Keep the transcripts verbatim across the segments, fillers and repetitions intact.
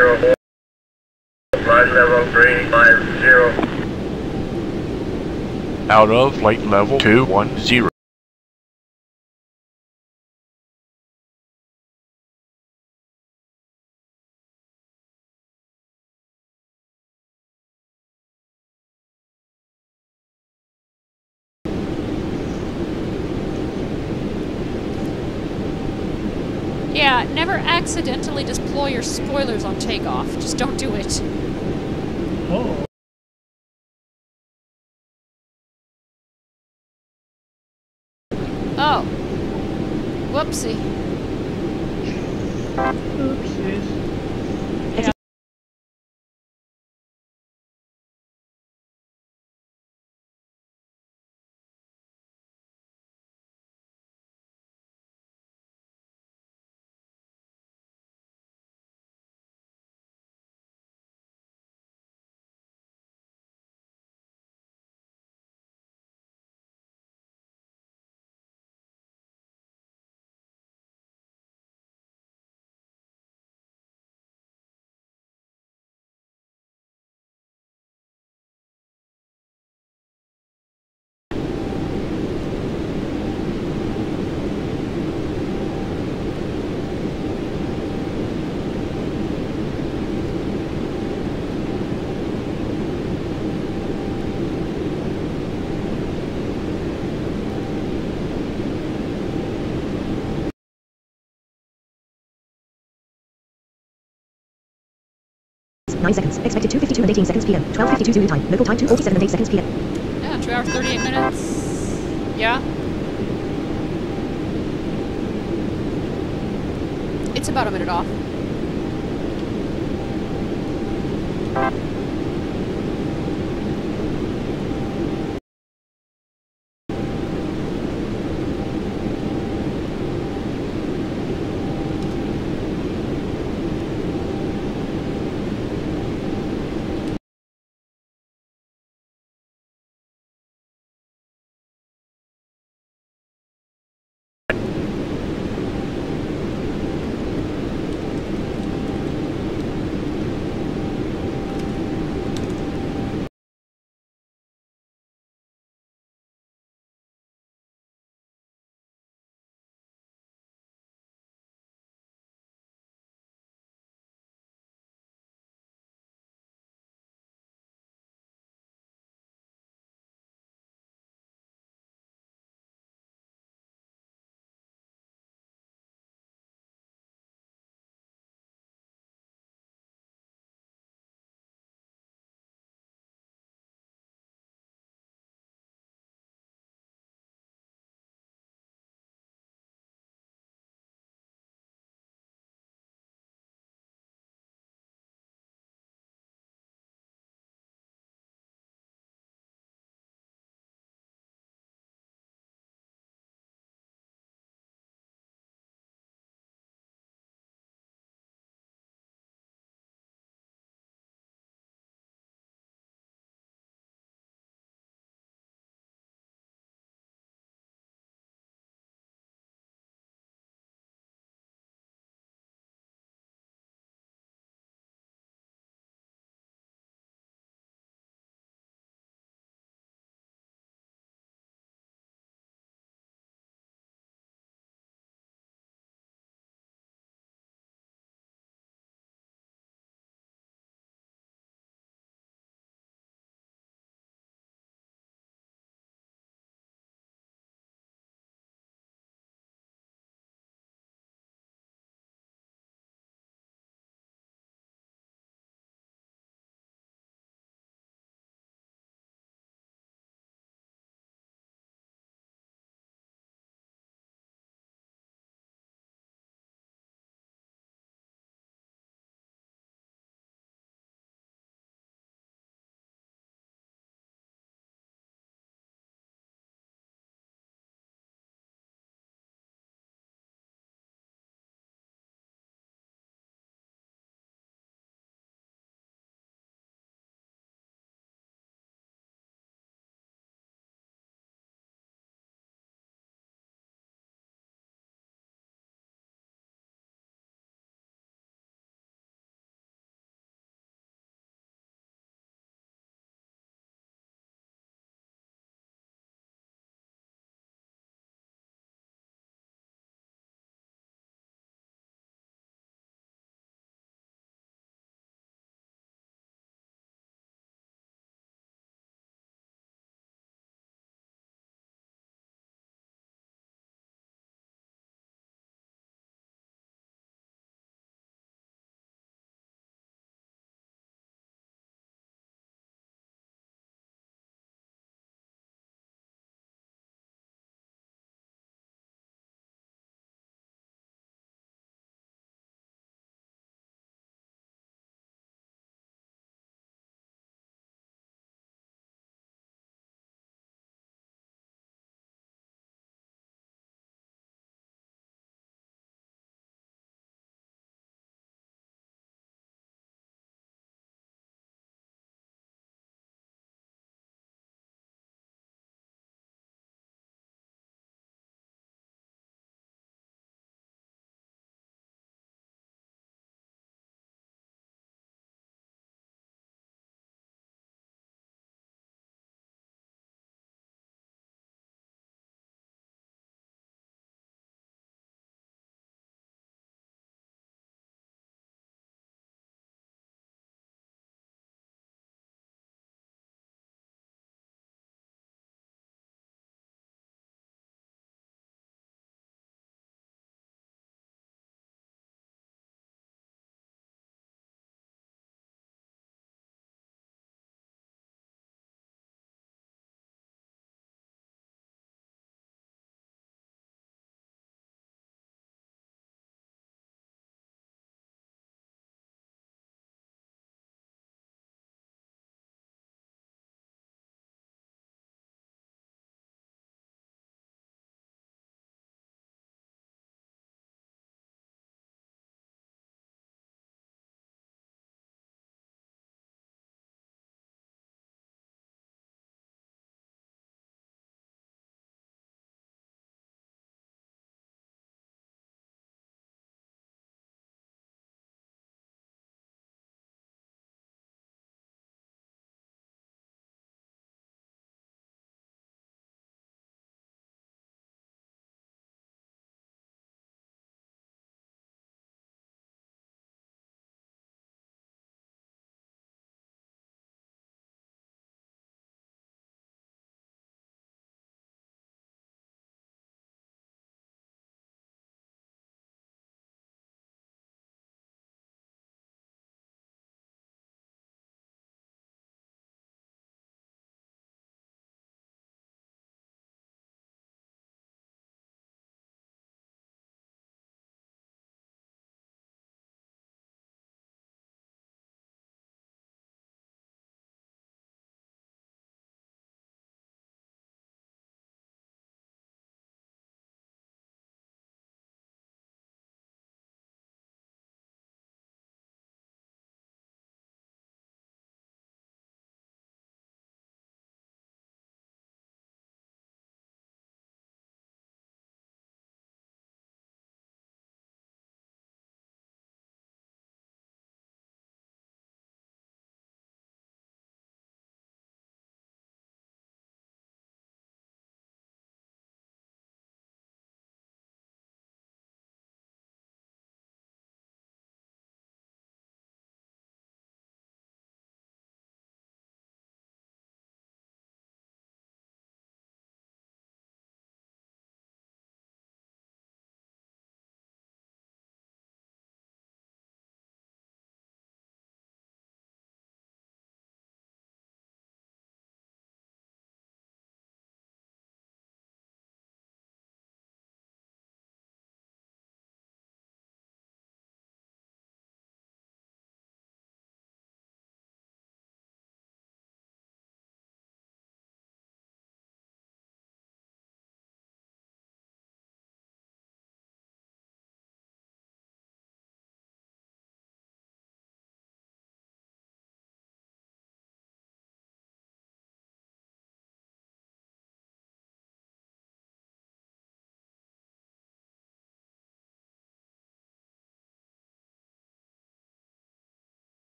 zero four. Flight level three five zero. Out of flight level two one zero. Yeah, never accidentally deploy your spoilers on takeoff. Just don't do it. Oh. Oh. Whoopsie. Oopsies. Yeah. nine seconds. Expected two fifty-two and eighteen seconds p m. twelve fifty-two Zulu time. Local time two forty-seven and eight seconds p m. Yeah, two hours, thirty-eight minutes. Yeah. It's about a minute off.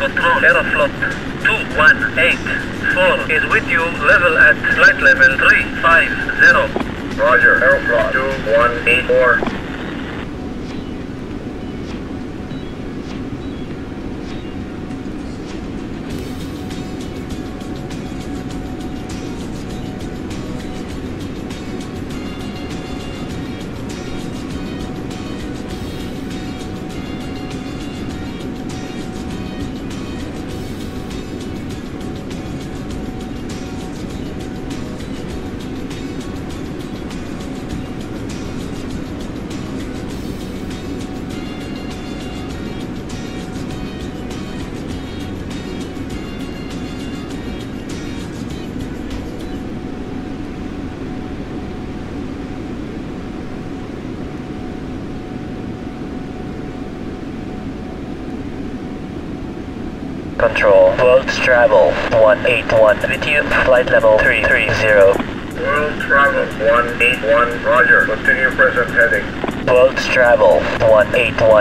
Control, Aeroflot two one eight four is with you, level at flight level three five zero. Roger, Aeroflot two one eight four. Control, World Travel one eight one with you, flight level three three zero. World Travel one eight one, roger, continue present heading. World Travel one eight one.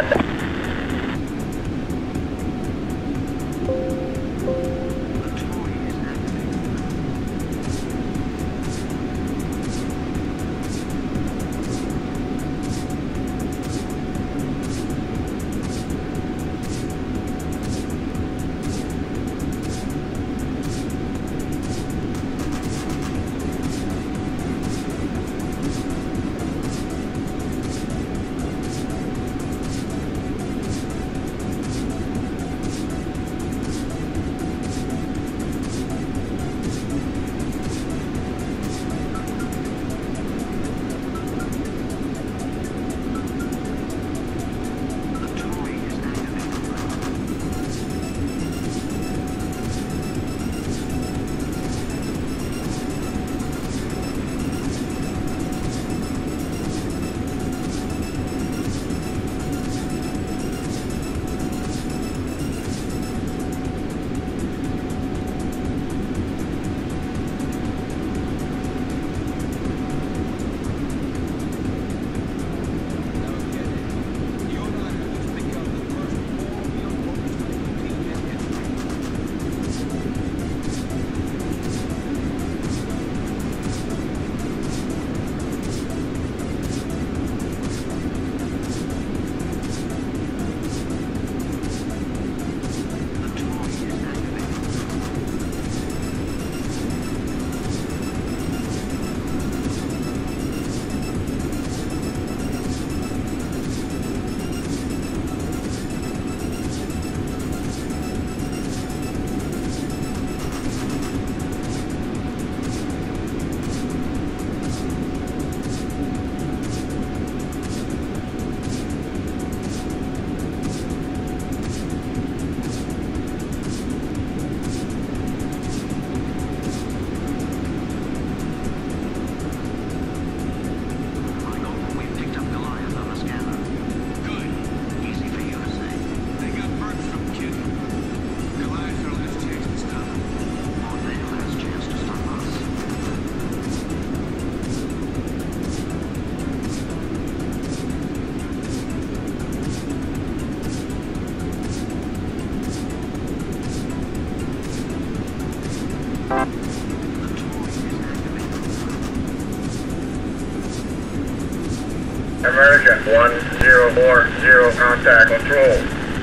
American one zero four zero, contact control.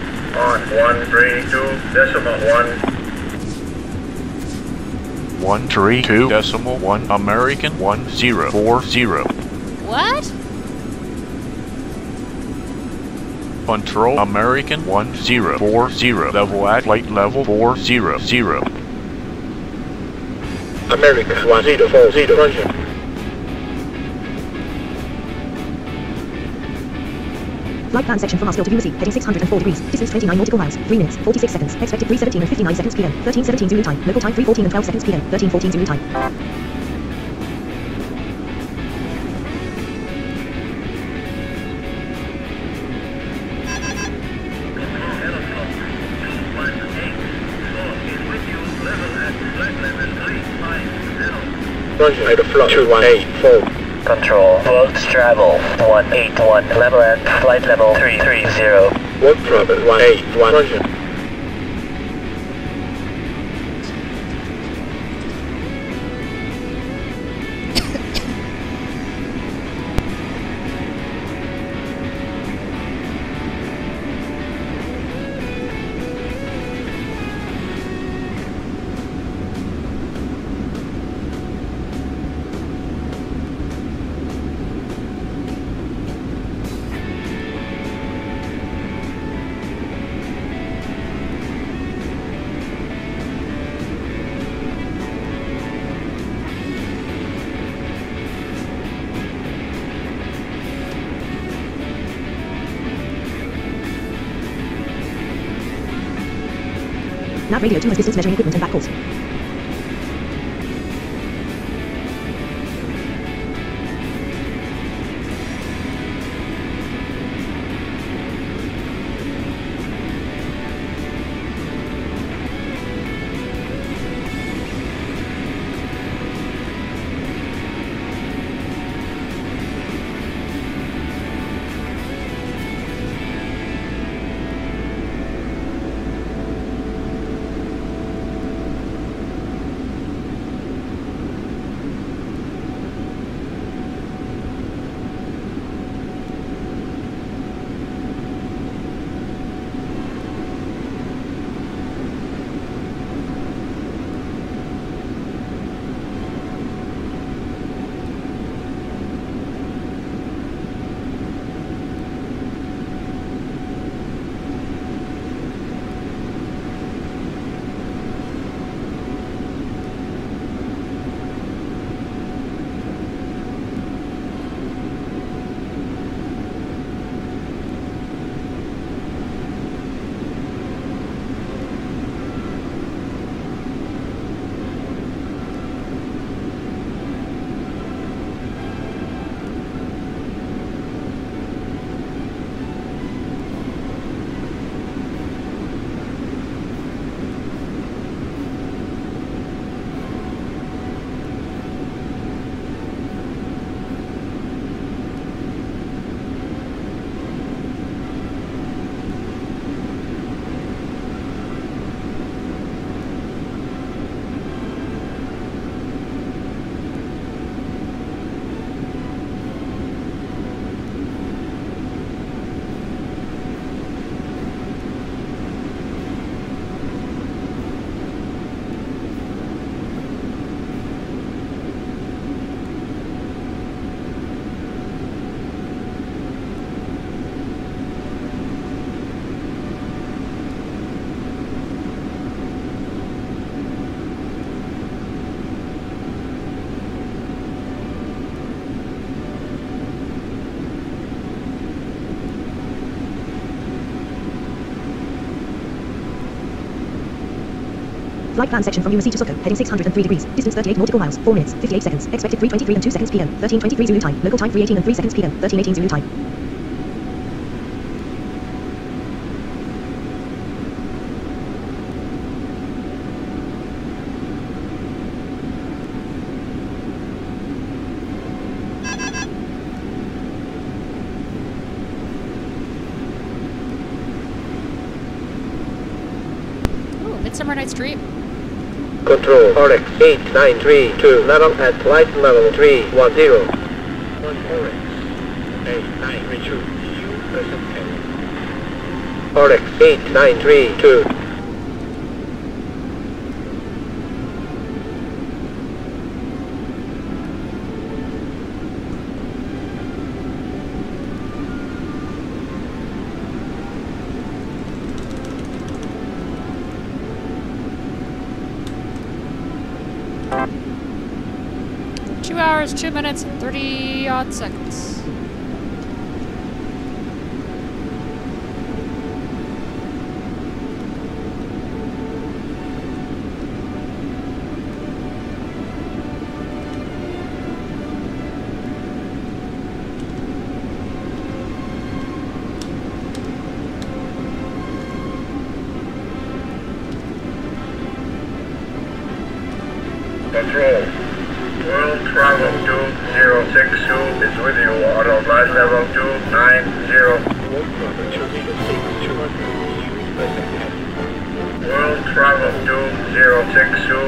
On one three two decimal one. one three two decimal one, American one zero four zero. What? Control, American one zero four zero, level at flight level four zero zero. American one zero four zero, roger. Flight plan section from Oslo to Uruzi, heading six hundred four degrees, distance twenty-nine nautical miles, three minutes, forty-six seconds, expected three seventeen and fifty-nine seconds p m, thirteen seventeen Zulu time, local time three fourteen and twelve seconds p m, thirteen fourteen Zulu time. Roger, Aeroflot two one eight four. Control, World Travel one eight one, level at flight level three three zero. World Travel one eight one, roger. Nav radio two has distance measuring equipment and back calls. Flight plan section from U S C to Sukho, heading six hundred three degrees, distance thirty-eight nautical miles, four minutes, fifty-eight seconds, expected three twenty-three and two seconds p m, thirteen twenty-three Zulu time, local time three eighteen and three seconds p m, thirteen eighteen Zulu time. Ooh, Midsummer Night's Dream. Control, Oryx eight nine three two, level at flight level three one zero. One Oryx eight nine three two, you present Oryx eight nine three two. Two hours, two minutes, and thirty odd seconds. Control. World travel two zero six two is with you. Auto flight level two nine zero. World travel two zero six two.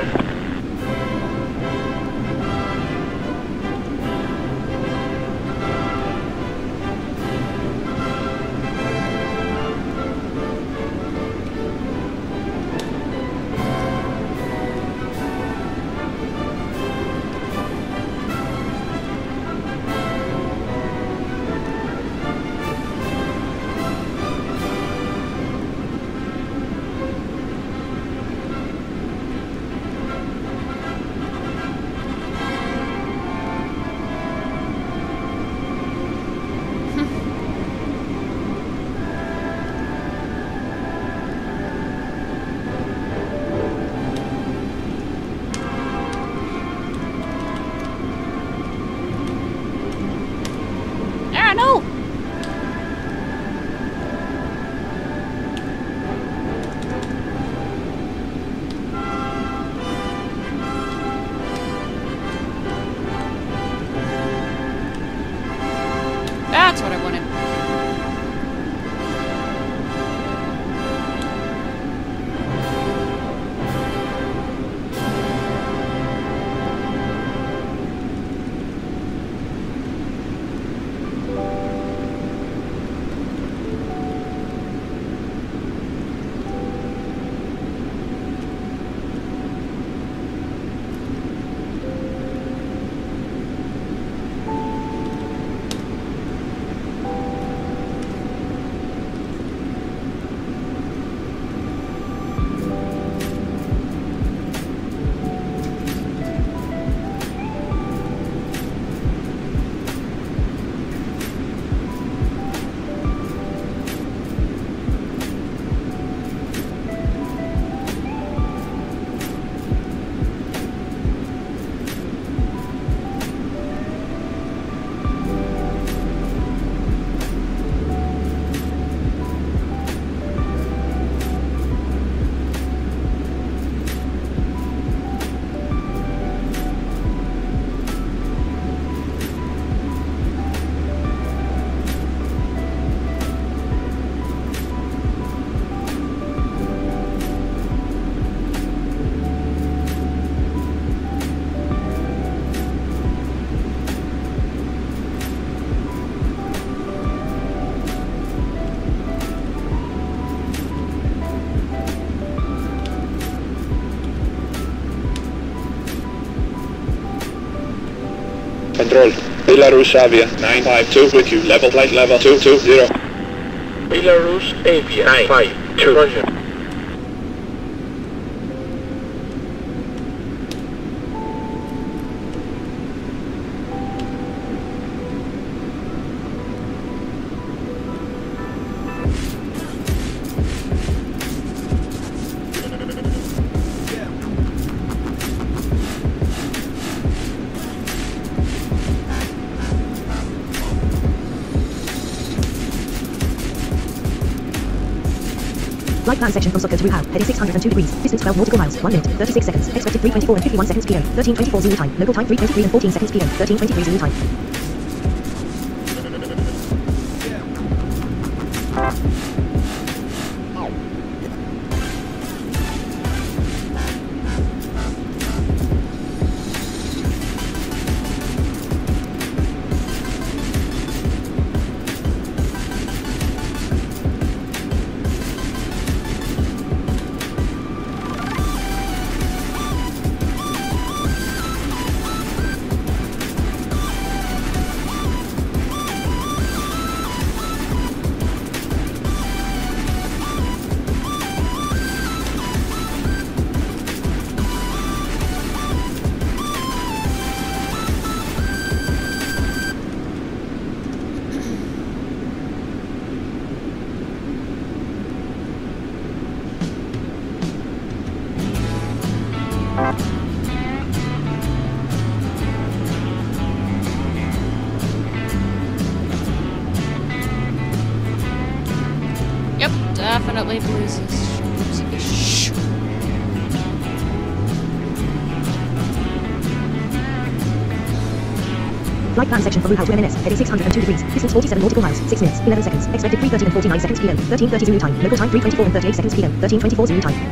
what I wanted. Control, Belarus Avia nine five two with you, level flight level two two zero. Belarus Avia nine five two, roger. Flight plan section from Sokka to Wuhan, heading six hundred two degrees, distance twelve nautical miles, one minute, thirty-six seconds, expected three twenty-four and fifty-one seconds P M, thirteen twenty-four Zulu time, local time three twenty-three and fourteen seconds P M, thirteen twenty-three Zulu time. Yep, definitely blues-ish. Blues-ish. Flight plan section from Wuhan to M N S, heading six hundred two degrees, distance forty-seven nautical miles, six minutes, eleven seconds, expected three thirty and forty-nine seconds P M, thirteen thirty Zulu time, local time three twenty-four and thirty-eight seconds P M, thirteen twenty-four Zulu time.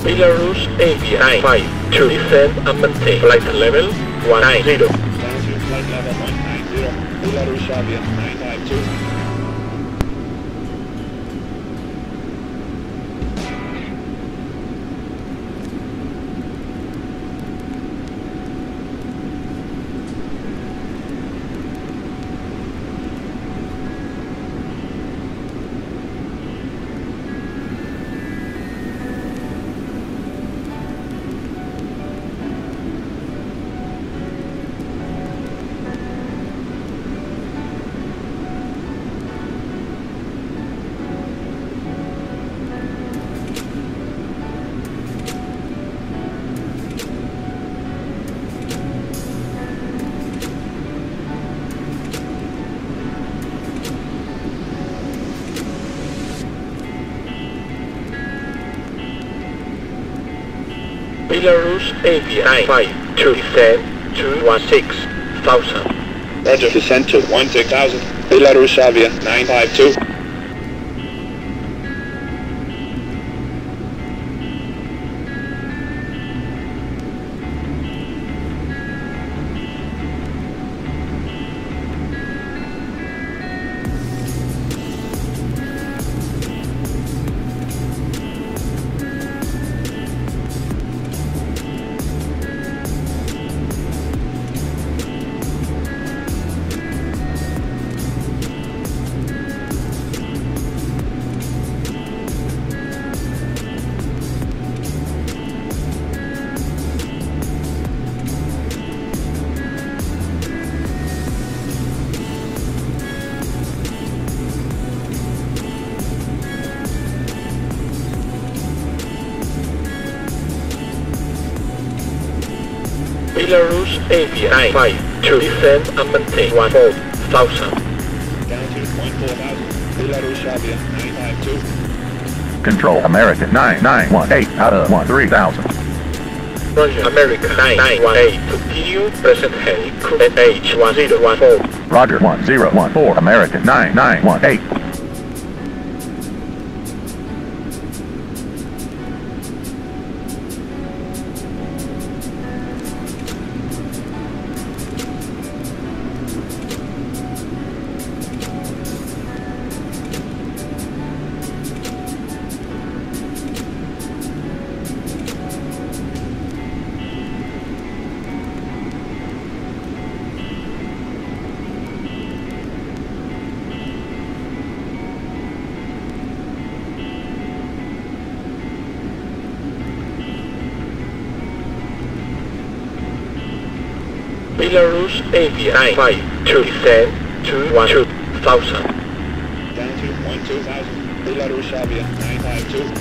Belarus Avia nine five two, descend and maintain flight level one nine zero. Down to flight level one nine zero, Belarus Avia nine five two. Belarus Avia nine five two, descend to one six thousand. Roger, descend to one six thousand, Belarus Avia nine five two. Belarus Avia nine five two, descend and maintain one four thousand. Down to one four thousand, Belarus Avia nine five two. Control American nine nine one eight out of one three thousand. Roger, American nine nine one eight, continue, present heading, N H one zero one four. Roger one zero one four, American nine nine one eight. Belarus Avia nine five two, descend to one two thousand. Down to one two thousand, Belarus Avia nine five two.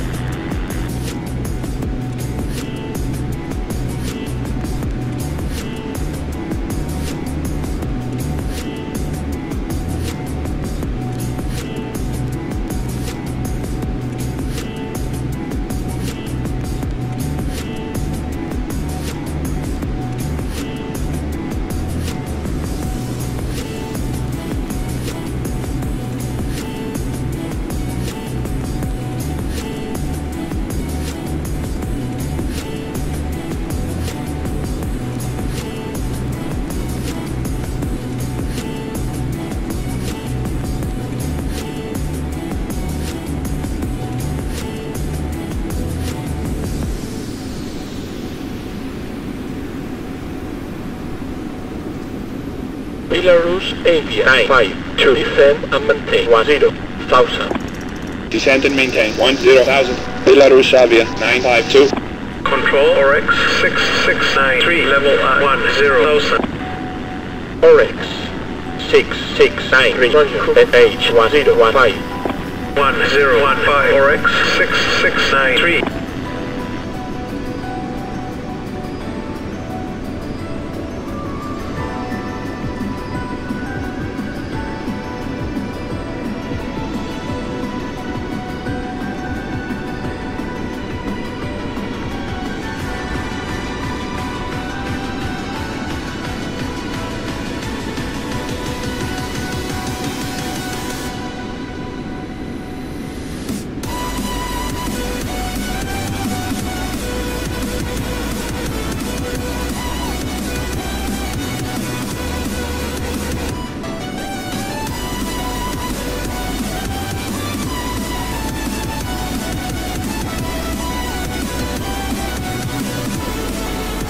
Belarus Avia nine five two, descend and maintain one zero thousand. Descend and maintain one zero thousand, Belarus Avia nine five two. Control Oryx six six nine three, level at one zero thousand. Oryx six six nine three, N H one zero one five. one zero one five, Oryx six six nine three.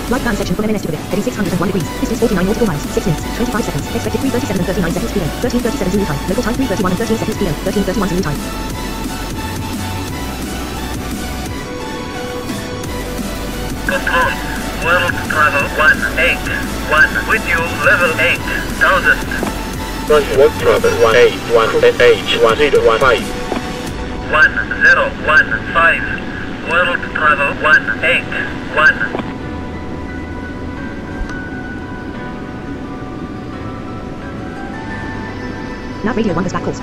Right plan section from M N S to Quebec, heading six hundred one degrees, distance forty-nine nautical miles, six minutes, twenty-five seconds, expected three thirty-seven and thirty-nine seconds P M, thirteen thirty-seven Zulu time, local time three thirty-one and thirteen seconds P M, thirteen thirty-one Zulu time. Control, world travel one eight one, with you level eight thousand. Roger, world travel one eight one, H one zero one five. one zero one five, world travel one eight one. Nav radio one has back calls.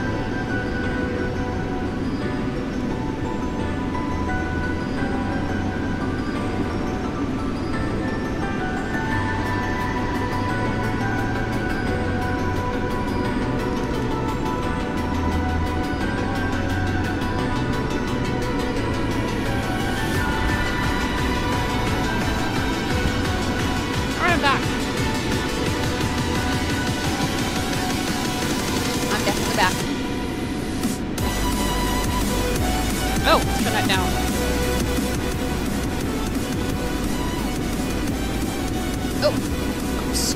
Alright, I'm back. I'm definitely back. Oh, turn that down. Oh, oops.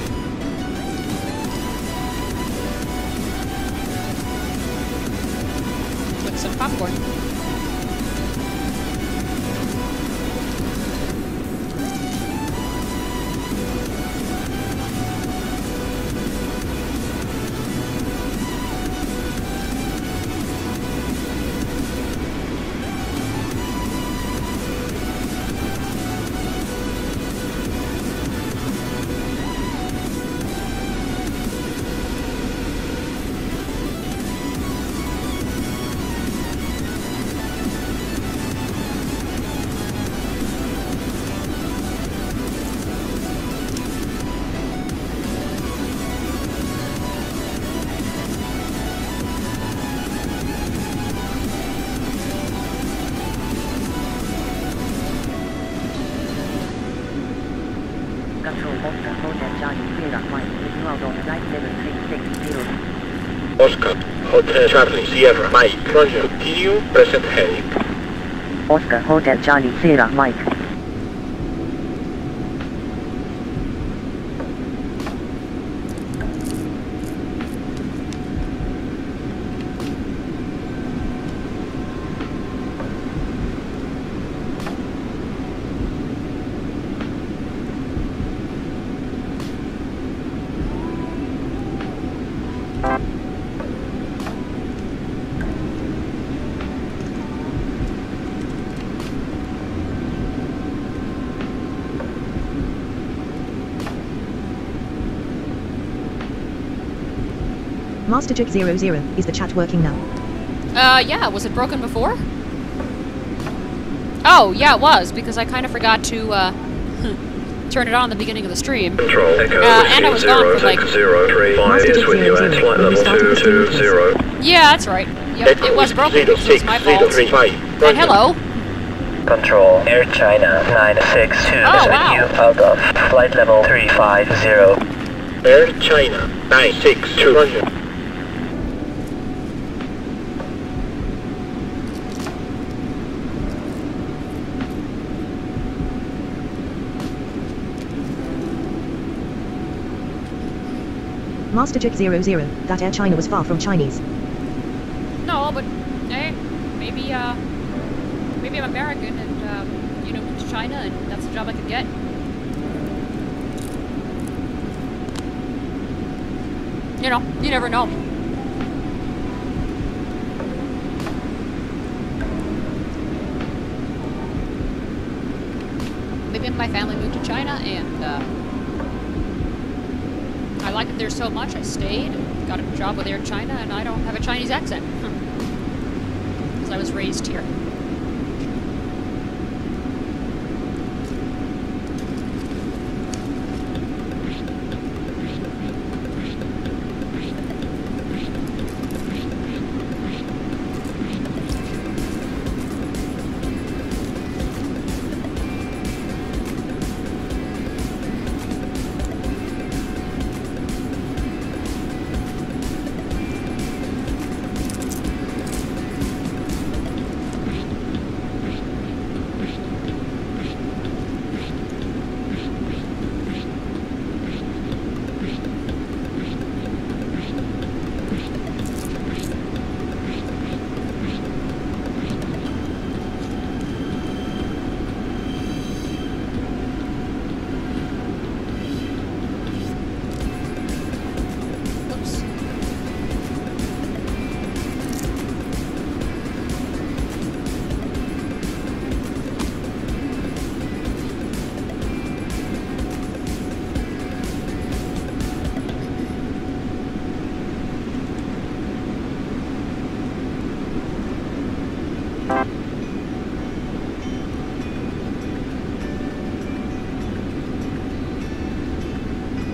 With some popcorn. Control Oscar Hotel Charlie Sierra Mike, with you out on flight level three six zero. Oscar, Hotel Charlie Sierra Mike. Roger, continue, present heading. Oscar Hotel Charlie Sierra Mike. MasterJick zero zero, is the chat working now? Uh, yeah, was it broken before? Oh, yeah, it was, because I kind of forgot to, uh, turn it on at the beginning of the stream. Control, Echo, Uh, and I was gone for, like... zero three five is with you at flight level two two zero. Yeah, that's right. Yep, it was broken because it was my fault. And hello. Control, Air China nine six two Oh, is wow. with you out of flight level three five zero. Air China nine six two. Roger. MasterJick zero zero, that Air China was far from Chinese. No, but, hey, maybe, uh, maybe I'm American and, um, you know, moved to China and that's the job I could get. You know, you never know. Maybe my family moved to China and, uh, I liked it there so much I stayed, got a job with Air China, and I don't have a Chinese accent. Because I was raised here.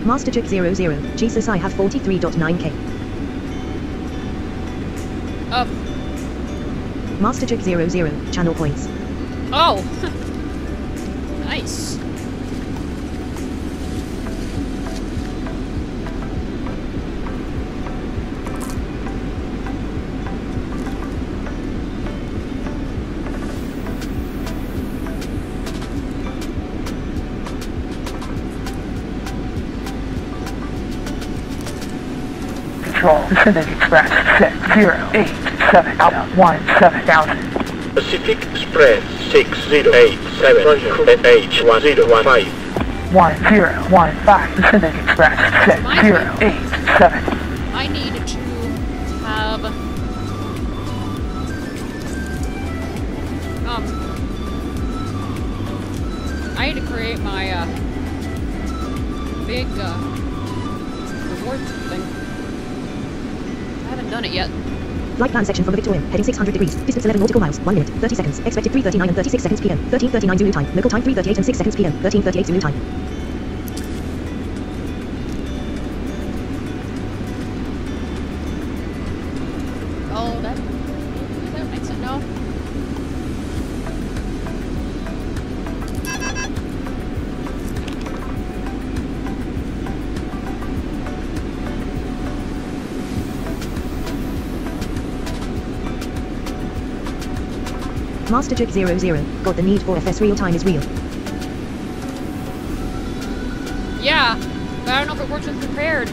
Masterchick zero zero. Jesus, I have forty-three point nine K. Oh. Masterchick zero zero. Channel points. Oh. Nice. Control, Pacific Express six zero eight seven out one seven thousand. Pacific Express six zero eight seven at H one zero one five. one zero one five Pacific Express six zero eight seven. I need to have um I need to create my uh big uh reward thing. I haven't done it yet. Flight plan section from the Victoria, heading six hundred degrees, distance eleven nautical miles, one minute, thirty seconds, expected three thirty-nine and thirty-six seconds p m, thirteen thirty-nine Zulu time, local time three thirty-eight and six seconds p m, thirteen thirty-eight Zulu time. Oh, that, that makes it no. Masterchick zero zero. God, the need for F S real time is real. Yeah, but I don't know if it works with prepared.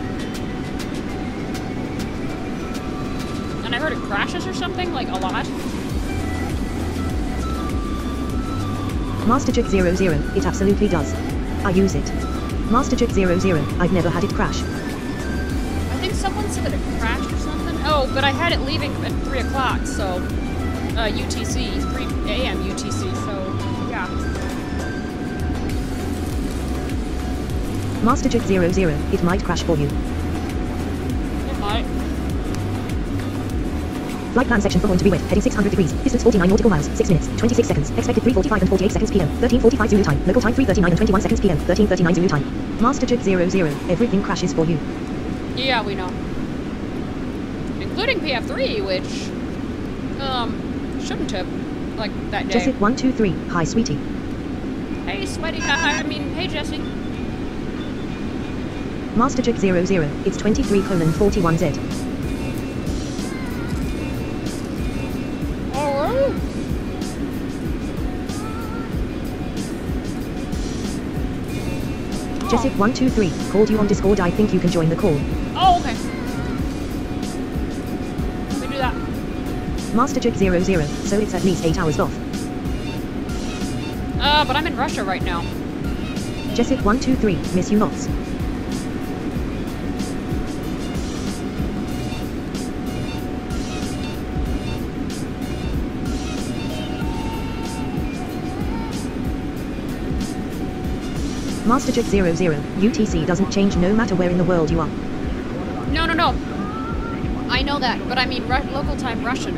And I heard it crashes or something, like a lot. Masterchick zero zero. It absolutely does. I use it. Masterchick zero zero. I've never had it crash. I think someone said that it crashed or something. Oh, but I had it leaving at three o'clock, so uh, U T C, three A M U T C. So yeah. Masterchick zero zero. It might crash for you. It might. Flight plan section for going to be wet, heading six hundred degrees, distance forty-nine nautical miles, six minutes, twenty-six seconds, expected three forty-five and forty-eight seconds p m, thirteen forty-five Zulu time, local time three thirty-nine and twenty-one seconds p m, thirteen thirty-nine Zulu time. Masterchick zero zero. Everything crashes for you. Yeah, we know. Including P F three, which um shouldn't have, like, that day. Jessit one two three. Hi, sweetie. Hey, sweaty. Hi, I mean, hey, Jesse. Masterchick zero zero. It's twenty-three colon forty-one Z. Oh. Jessit one two three. Called you on Discord. I think you can join the call. Oh, okay. Let me do that. Masterchick zero zero. So it's at least eight hours off. Uh, but I'm in Russia right now. Jessit one two three. Miss you lots. Masterchick zero zero. U T C doesn't change no matter where in the world you are. No, no, no. I know that, but I mean Ru local time Russian.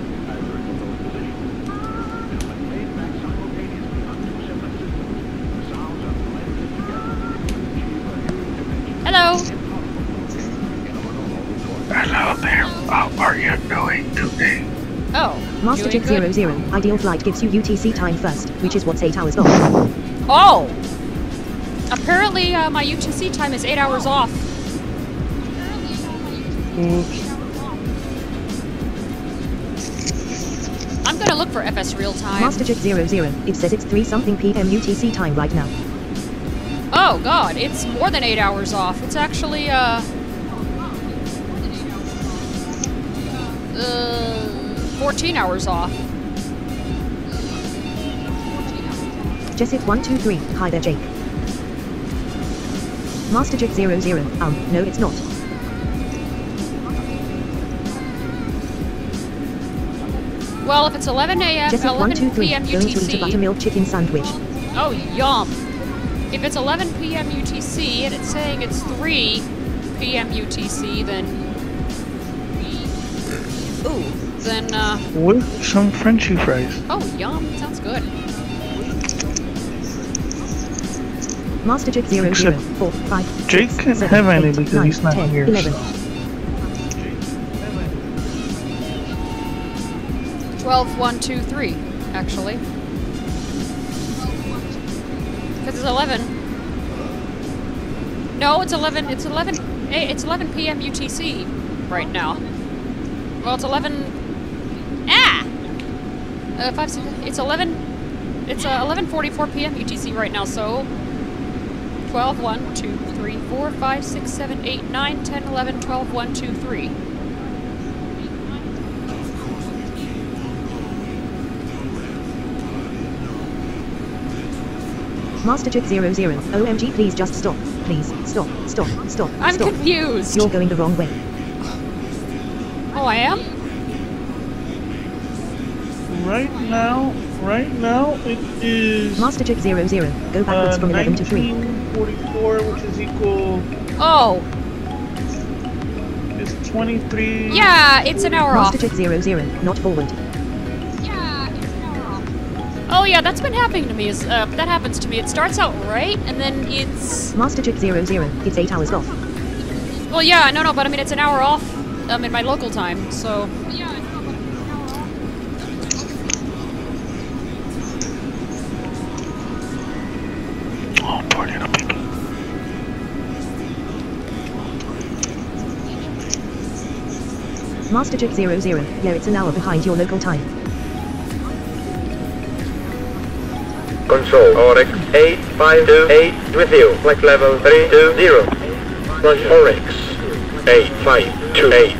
Hello. Hello there. How are you doing today? Oh. Masterchick zero zero. Ideal flight gives you U T C time first, which is what's eight hours off. Oh. Apparently, uh, my U T C time is eight hours off. Oops. I'm gonna look for F S real time. Masterchick zero zero. It says it's three something p m U T C time right now. Oh god, it's more than eight hours off. It's actually uh, uh fourteen hours off. Jessit one two three. Hi there, Jake. Masterchick zero zero. Um, no, it's not. Well, if it's eleven A M, Jessit one two eleven three. P M Going to eat a U T C. buttermilk chicken sandwich. Oh, yum. If it's eleven P M U T C and it's saying it's three P M U T C, then... Ooh, then, uh... With some Frenchy fries. Oh, yum. Sounds good. Master Jet zero zero Except four five. Jake six, can't seven, have any eight, because nine, he's not ten, here. eleven. twelve, one, two, three, actually. Because it's eleven. No, it's eleven. It's eleven. Hey, it's eleven P M U T C right now. Well, it's eleven. Ah. Uh, five. Six, it's eleven. It's uh, eleven forty-four P M U T C right now. So twelve, one, two, three, four, five, six, seven, eight, nine, ten, eleven, twelve, one, two, three. Master Jet zero zero. O M G, please just stop. Please stop. Stop. Stop. I'm stop. confused. You're going the wrong way. Oh, I am? Right now, right now, it is Master Jet zero zero. Go backwards uh, from eleven to three. nineteen forty-four, which is equal Oh. is twenty-three. Yeah, it's an hour Master off. Jet zero zero. Not forward. Oh yeah, that's been happening to me. Is uh, that happens to me? It starts out right, and then it's. Master Jet zero zero. It's eight hours off. Well, yeah, no, no, but I mean it's an hour off, um, in my local time, so. Oh, party the people. Master Jet zero zero. Yeah, it's an hour behind your local time. Control, Oryx eight five two eight with you, flight level three two zero. Roger. Oryx eight five two eight.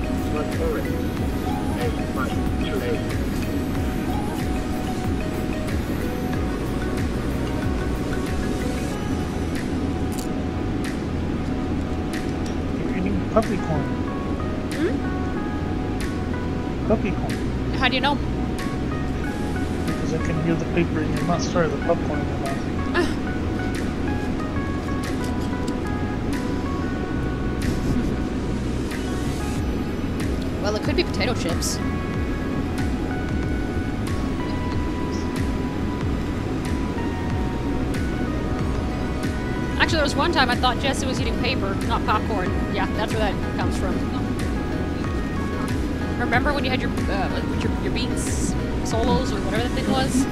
You're eating puppy corn. Hmm? Puppy corn. How do you know? Because I can hear the paper in your mouth. Sorry, the popcorn in your mouth. Well, it could be potato chips. Actually, there was one time I thought Jesse was eating paper, not popcorn. Yeah, that's where that comes from. Remember when you had your uh, like your, your beans solos or whatever the thing was?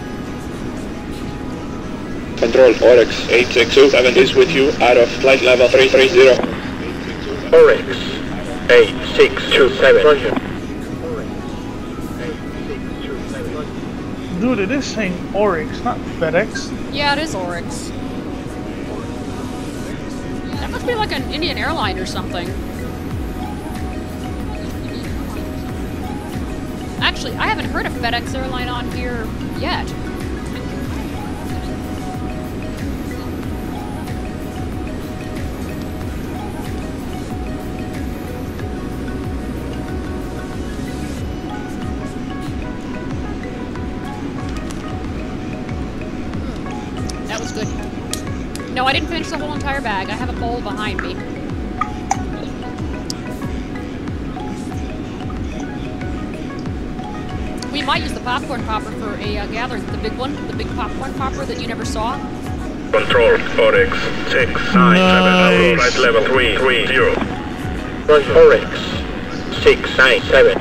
Control, Oryx eight six two seven is with you, out of flight level three three zero. Oryx eight six two seven. Roger. Dude, it is saying Oryx, not FedEx. Yeah, it is Oryx. That must be like an Indian airline or something. Actually, I haven't heard of FedEx airline on here yet. Hmm, that was good. No, I didn't finish the whole entire bag. I have a bowl behind me. We might use the popcorn popper for a uh, gather, the big one, the big popcorn popper that you never saw. Control, Oryx six nine seven, Nice. flight level three three zero. Roger. Oryx six nine seven.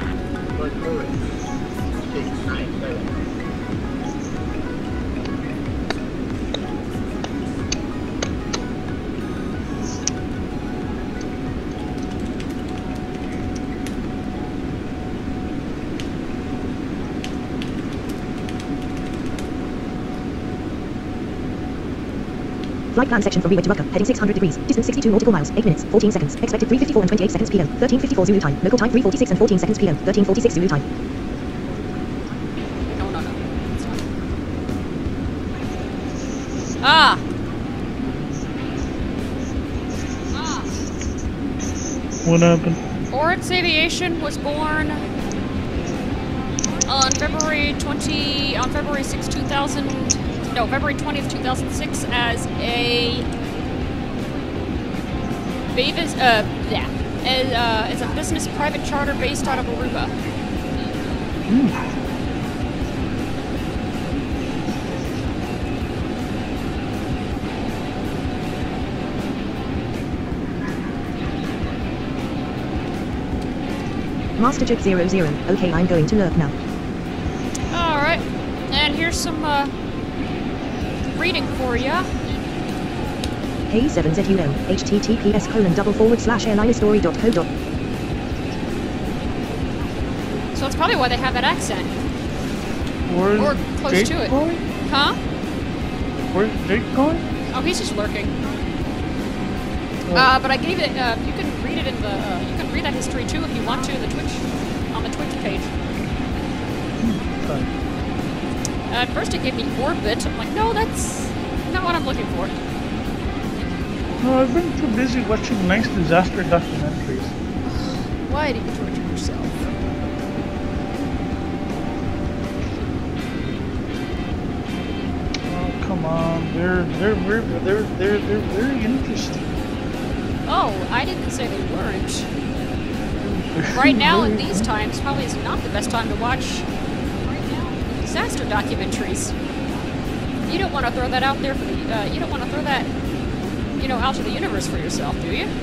Flight plan section from Rewa to Rukka, heading six hundred degrees, distance sixty-two nautical miles, eight minutes, fourteen seconds, expected three fifty-four and twenty-eight seconds P M, thirteen fifty-four Zulu time, local time three forty-six and fourteen seconds P M, thirteen forty-six Zulu time. No, no, no. It's fine. Ah! Ah! What happened? Oryx Aviation was born on February twentieth, on February sixth, two thousand, no, February twentieth, two thousand six as a Bavis, uh, yeah, as, uh, it's a business private charter based out of Aruba. Mm. Master Chick zero zero. Okay, I'm going to lurk now. Alright. And here's some, uh, reading for ya. A seven Z U M, https colon double forward slash airlinestory dot co dot. So that's probably why they have that accent. Where's Or close Jake to it. going? Huh? Where's Jake going? Oh, he's just lurking. Oh. Uh, but I gave it, uh, you can read it in the, uh, you can read that history too if you want to, the Twitch, on the Twitch page. Okay. Uh, at first it gave me orbit. I'm like, no, that's not what I'm looking for. No, I've been too busy watching nice disaster documentaries. Why do you torture yourself? Oh, come on. They're, they're, they're, they're, they're, they're very interesting. Oh, I didn't say they weren't. Right now, in these times, probably is not the best time to watch disaster documentaries. You don't want to throw that out there for the, uh, you don't want to throw that, you know, out to the universe for yourself, do you?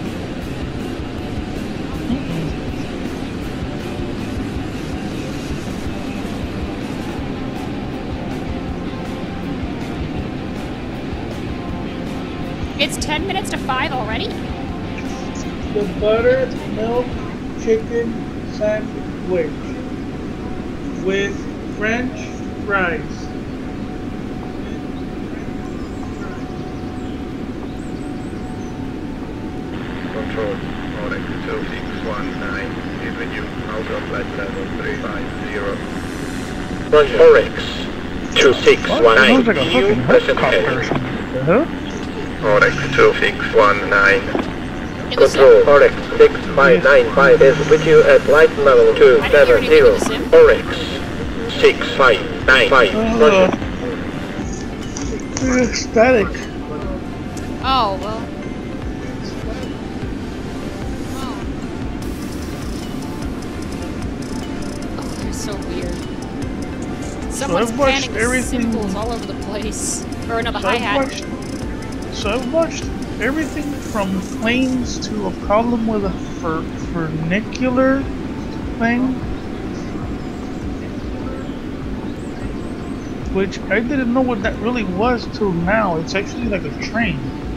It's ten minutes to five already? The buttermilk chicken sandwich with French fries. Control, Orex two six one nine is with you, out of flight level three five zero. Roger. Orex two six one nine, Sounds like a you fucking present helicopter or head. something. Huh? Orex two six one nine. In the sim? Control, Orex six five nine five is with you at flight level two I didn't hear seven anything in zero. the sim. Orex six five nine five, Uh, Roger. uh, static. Oh, well. Oh, they're so weird. Someone's I've watched panning everything- cymbals all over the place. Or another So I've hi-hat. watched, so I've watched everything from planes to a problem with a fur, funicular thing, which I didn't know what that really was till now. It's actually like a train.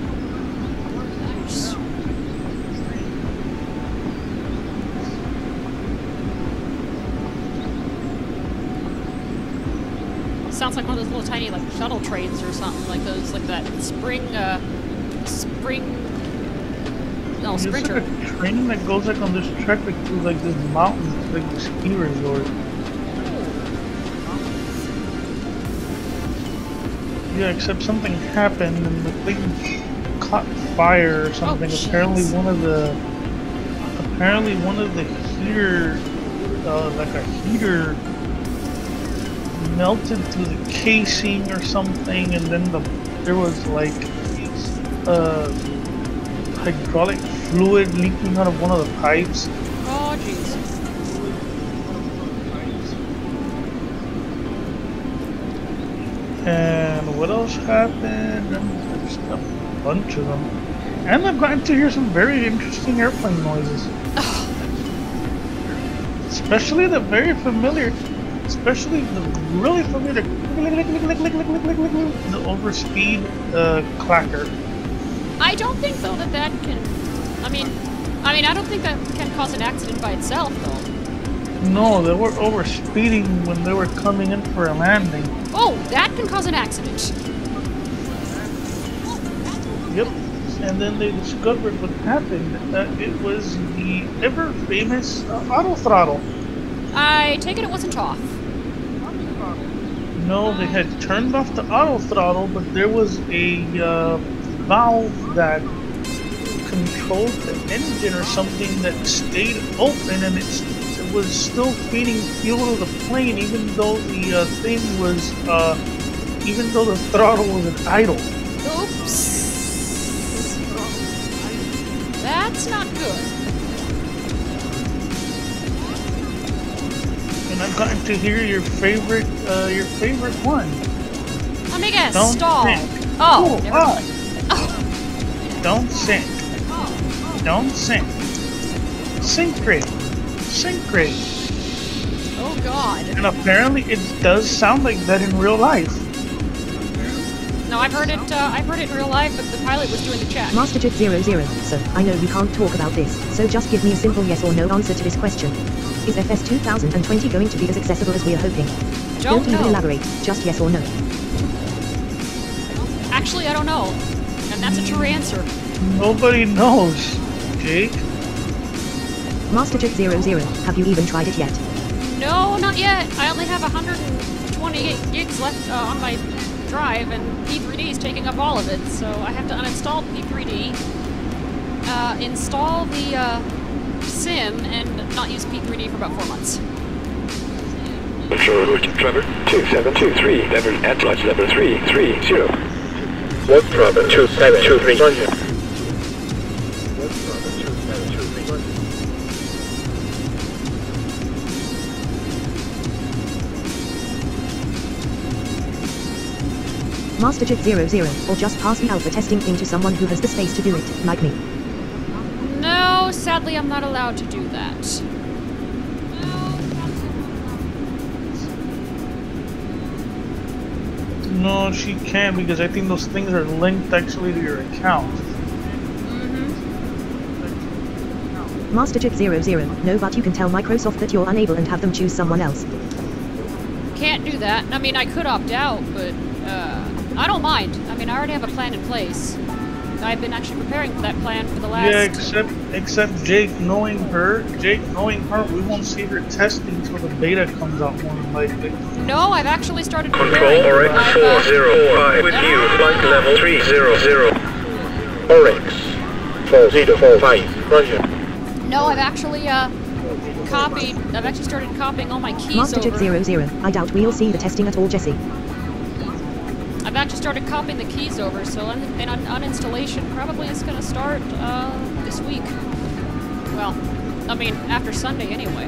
Sounds like one of those little tiny like shuttle trains or something, like those, like that spring, uh, spring, no, It's sprinter. like a train that goes like on this track like through like this mountain, like the ski resort. Yeah, except something happened and the thing caught fire or something. Oh, apparently jeez. one of the apparently one of the heater uh, like a heater melted through the casing or something, and then the there was like uh hydraulic fluid leaking out of one of the pipes. Oh, jeez. And what else happened? And there's a bunch of them. And I've gotten to hear some very interesting airplane noises. Especially the very familiar, especially the really familiar, the overspeed uh, clacker. I don't think though that that can. I mean, I mean, I don't think that can cause an accident by itself though. No, they were overspeeding when they were coming in for a landing. Oh, that can cause an accident. Yep. And then they discovered what happened. Uh, it was the ever famous uh, auto throttle. I take it it wasn't off. No, they had turned off the auto throttle, but there was a uh, valve that controlled the engine or something that stayed open, and it's, it was still feeding fuel to the plane, even though the uh, thing was, uh, even though the throttle was at idle. Oops. That's not good. And I've gotten to hear your favorite, uh, your favorite one. Let me guess. Don't Stall. sink. Oh, Ooh, never ah. mind. Oh. Don't sink. Don't sink. Sink rate. sync rate. Oh God. And apparently it does sound like that in real life. No, I've heard it. Uh, I've heard it in real life, but the pilot was doing the check. MasterJet zero zero. So, I know you can't talk about this, so just give me a simple yes or no answer to this question. Is F S two thousand twenty going to be as accessible as we are hoping? Don't, Don't even know. elaborate, just yes or no. Actually, I don't know, and that's a true answer. Nobody knows, Jake. MasterJet zero zero. Have you even tried it yet? No, not yet. I only have one hundred twenty-eight gigs left uh, on my drive, and P three D is taking up all of it, so I have to uninstall P three D, uh, install the uh, SIM, and not use P three D for about four months. Control route, Trevor, two seven two three, level at flight level three three zero. One Trevor, two seven two three, Roger. MasterJet zero zero, or just pass the alpha testing thing to someone who has the space to do it, like me. No, sadly I'm not allowed to do that. No, she can't because I think those things are linked actually to your account. Mm-hmm. MasterJet zero zero, no, but you can tell Microsoft that you're unable and have them choose someone else. Can't do that. I mean, I could opt out, but uh, I don't mind. I mean, I already have a plan in place. I've been actually preparing for that plan for the last... Yeah, except except Jake, knowing her, Jake, knowing her, we won't see her testing until the beta comes out more than likely. No, I've actually started Control preparing. Oryx I've, four uh, zero five with you, flight level three zero zero. Oryx four zero four five, Roger. No, I've actually uh, copied, I've actually started copying all my keys MasterJet over. zero zero, I doubt we'll see the testing at all, Jesse. I've actually started copying the keys over, so un and un uninstallation probably is going to start uh, this week. Well, I mean, after Sunday anyway.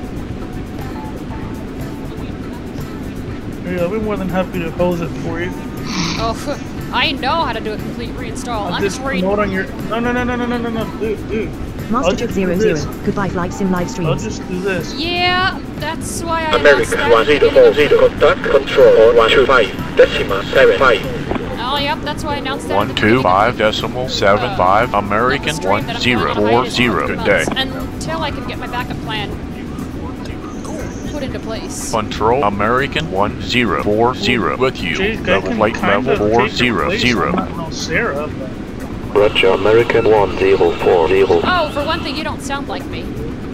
Yeah, I'll be more than happy to hose it for you. Oh, I know how to do a complete reinstall. I'll I'm just just worried. note on your... No, no, no, no, no, no, no, no, dude, dude. MasterJet zero zero, goodbye flight sim live I'll streams. just do this. Yeah, that's why I American announced one that at zero the four beginning of- zero, contact control one two five, decimal seven five. Oh, yep, that's why I announced that at the One beginning two of five the- decimal seven uh, five of the American stream that one I'm zero going on four hiatus for zero. three Good day. months, Until I can get my backup plan put into place. Control American one zero four zero with you. Jake, I Level can flight kind level of four take your zero place. zero. I'm not no Sarah, but... Roger, American one zero four zero. Oh, for one thing, you don't sound like me.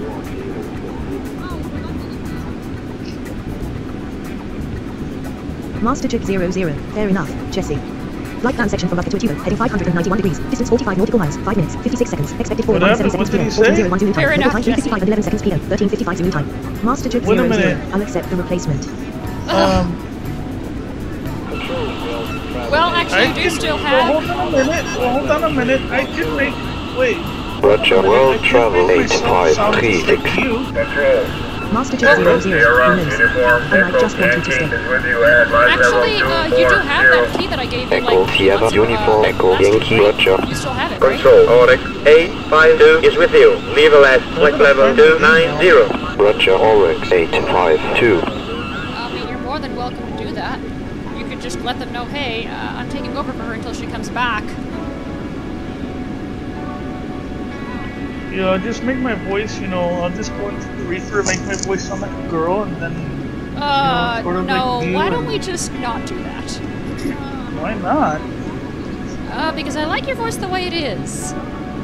MasterJet zero zero, fair enough, Jesse. Flight plan section from Bucket to Atubo, heading five hundred ninety-one degrees, distance forty-five nautical miles, five minutes, fifty-six seconds, expected forward What seven happened? seconds What P did M, he say? fourteen oh one Zulu time, Fair local enough, time three fifty-five and eleven seconds P M, thirteen fifty-five Zulu time. MasterJet Wait a zero zero, minute. I'll accept the replacement. Um, Well, actually, I you do can, still well, have... hold on a minute. Well, hold on a minute. I can make... Wait. Roger, I world can travel make eight myself five sound three just six. like you. Control. MasterJet zero zero, Zero, who knows? uniform, I might just want you to Echo stay. is with you at flight Actually, level uh, two you do four have zero. that key that I gave you, Echo, like, Sierra, months, uniform, uh, Echo, last Yankee, week. Roger. You still have it, right? Control Oryx eight five two is with you. Level at flight level two nine zero. Roger, Oryx eight five two. I mean, you're more than welcome to do that. You could just let them know, hey, uh, I'm taking over for her until she comes back. Yeah, just make my voice, you know, I'll just go into the Reaper, make my voice sound like a girl, and then... Uh, sort of no, like you why don't and- we just not do that? Why not? Uh, because I like your voice the way it is.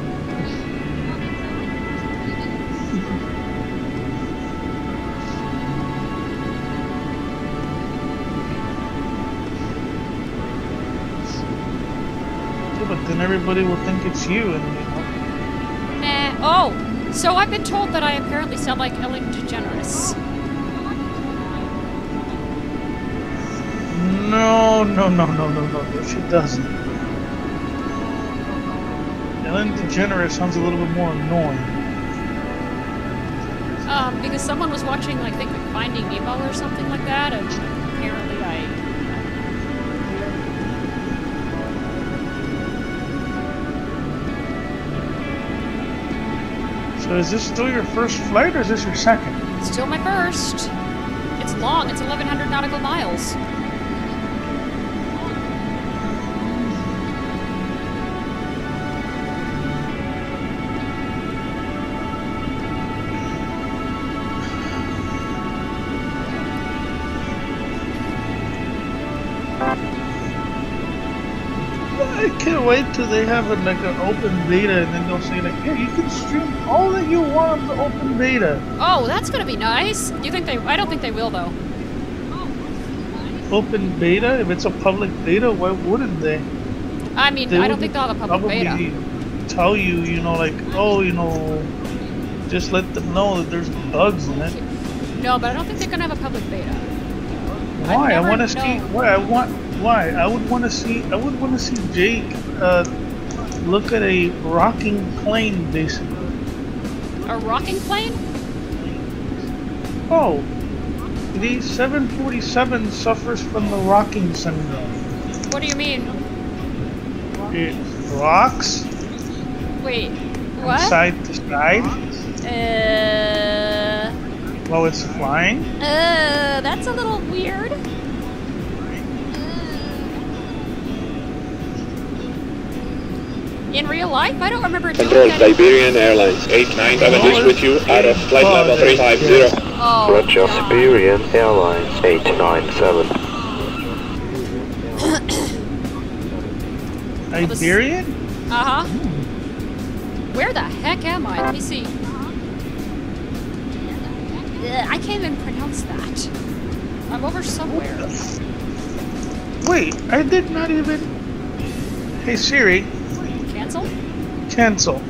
Yeah, but then everybody will think it's you, and, you know... Nah. Oh, so I've been told that I apparently sound like Ellen DeGeneres. No, no, no, no, no, no, no, she doesn't. Ellen DeGeneres sounds a little bit more annoying. Um, because someone was watching, like, I think, Finding Nemo or something like that, and apparently I... So is this still your first flight or is this your second? Still my first. It's long. It's eleven hundred nautical miles. I can't wait till they have a, like an open beta and then they'll say like, yeah, you can stream all that you want on the open beta. Oh, that's gonna be nice. You think they? I don't think they will though. Open beta? If it's a public beta, why wouldn't they? I mean, They I don't would think they'll have a public probably beta. Tell you, you know, like, oh, you know, just let them know that there's bugs in it. No, but I don't think they're gonna have a public beta. Why? I never want to see. know. Why? I want. Why? I would want to see. I would want to see Jake uh, look at a rocking plane, basically. A rocking plane? Oh, the seven forty-seven suffers from the rocking syndrome. What do you mean? It rocks Wait, from what? side to side Uh, while it's flying. uh, that's a little weird. In real life, I don't remember doing Control, that. Siberian Airlines eight nine seven is with you out of flight level three five zero. Oh, Roger, Siberian Airlines eight nine seven. Iberian? Uh-huh. Where the heck am I? Let me see. Ugh, I can't even pronounce that. I'm over somewhere. Wait, I did not even. Hey Siri, Cancel? cancel.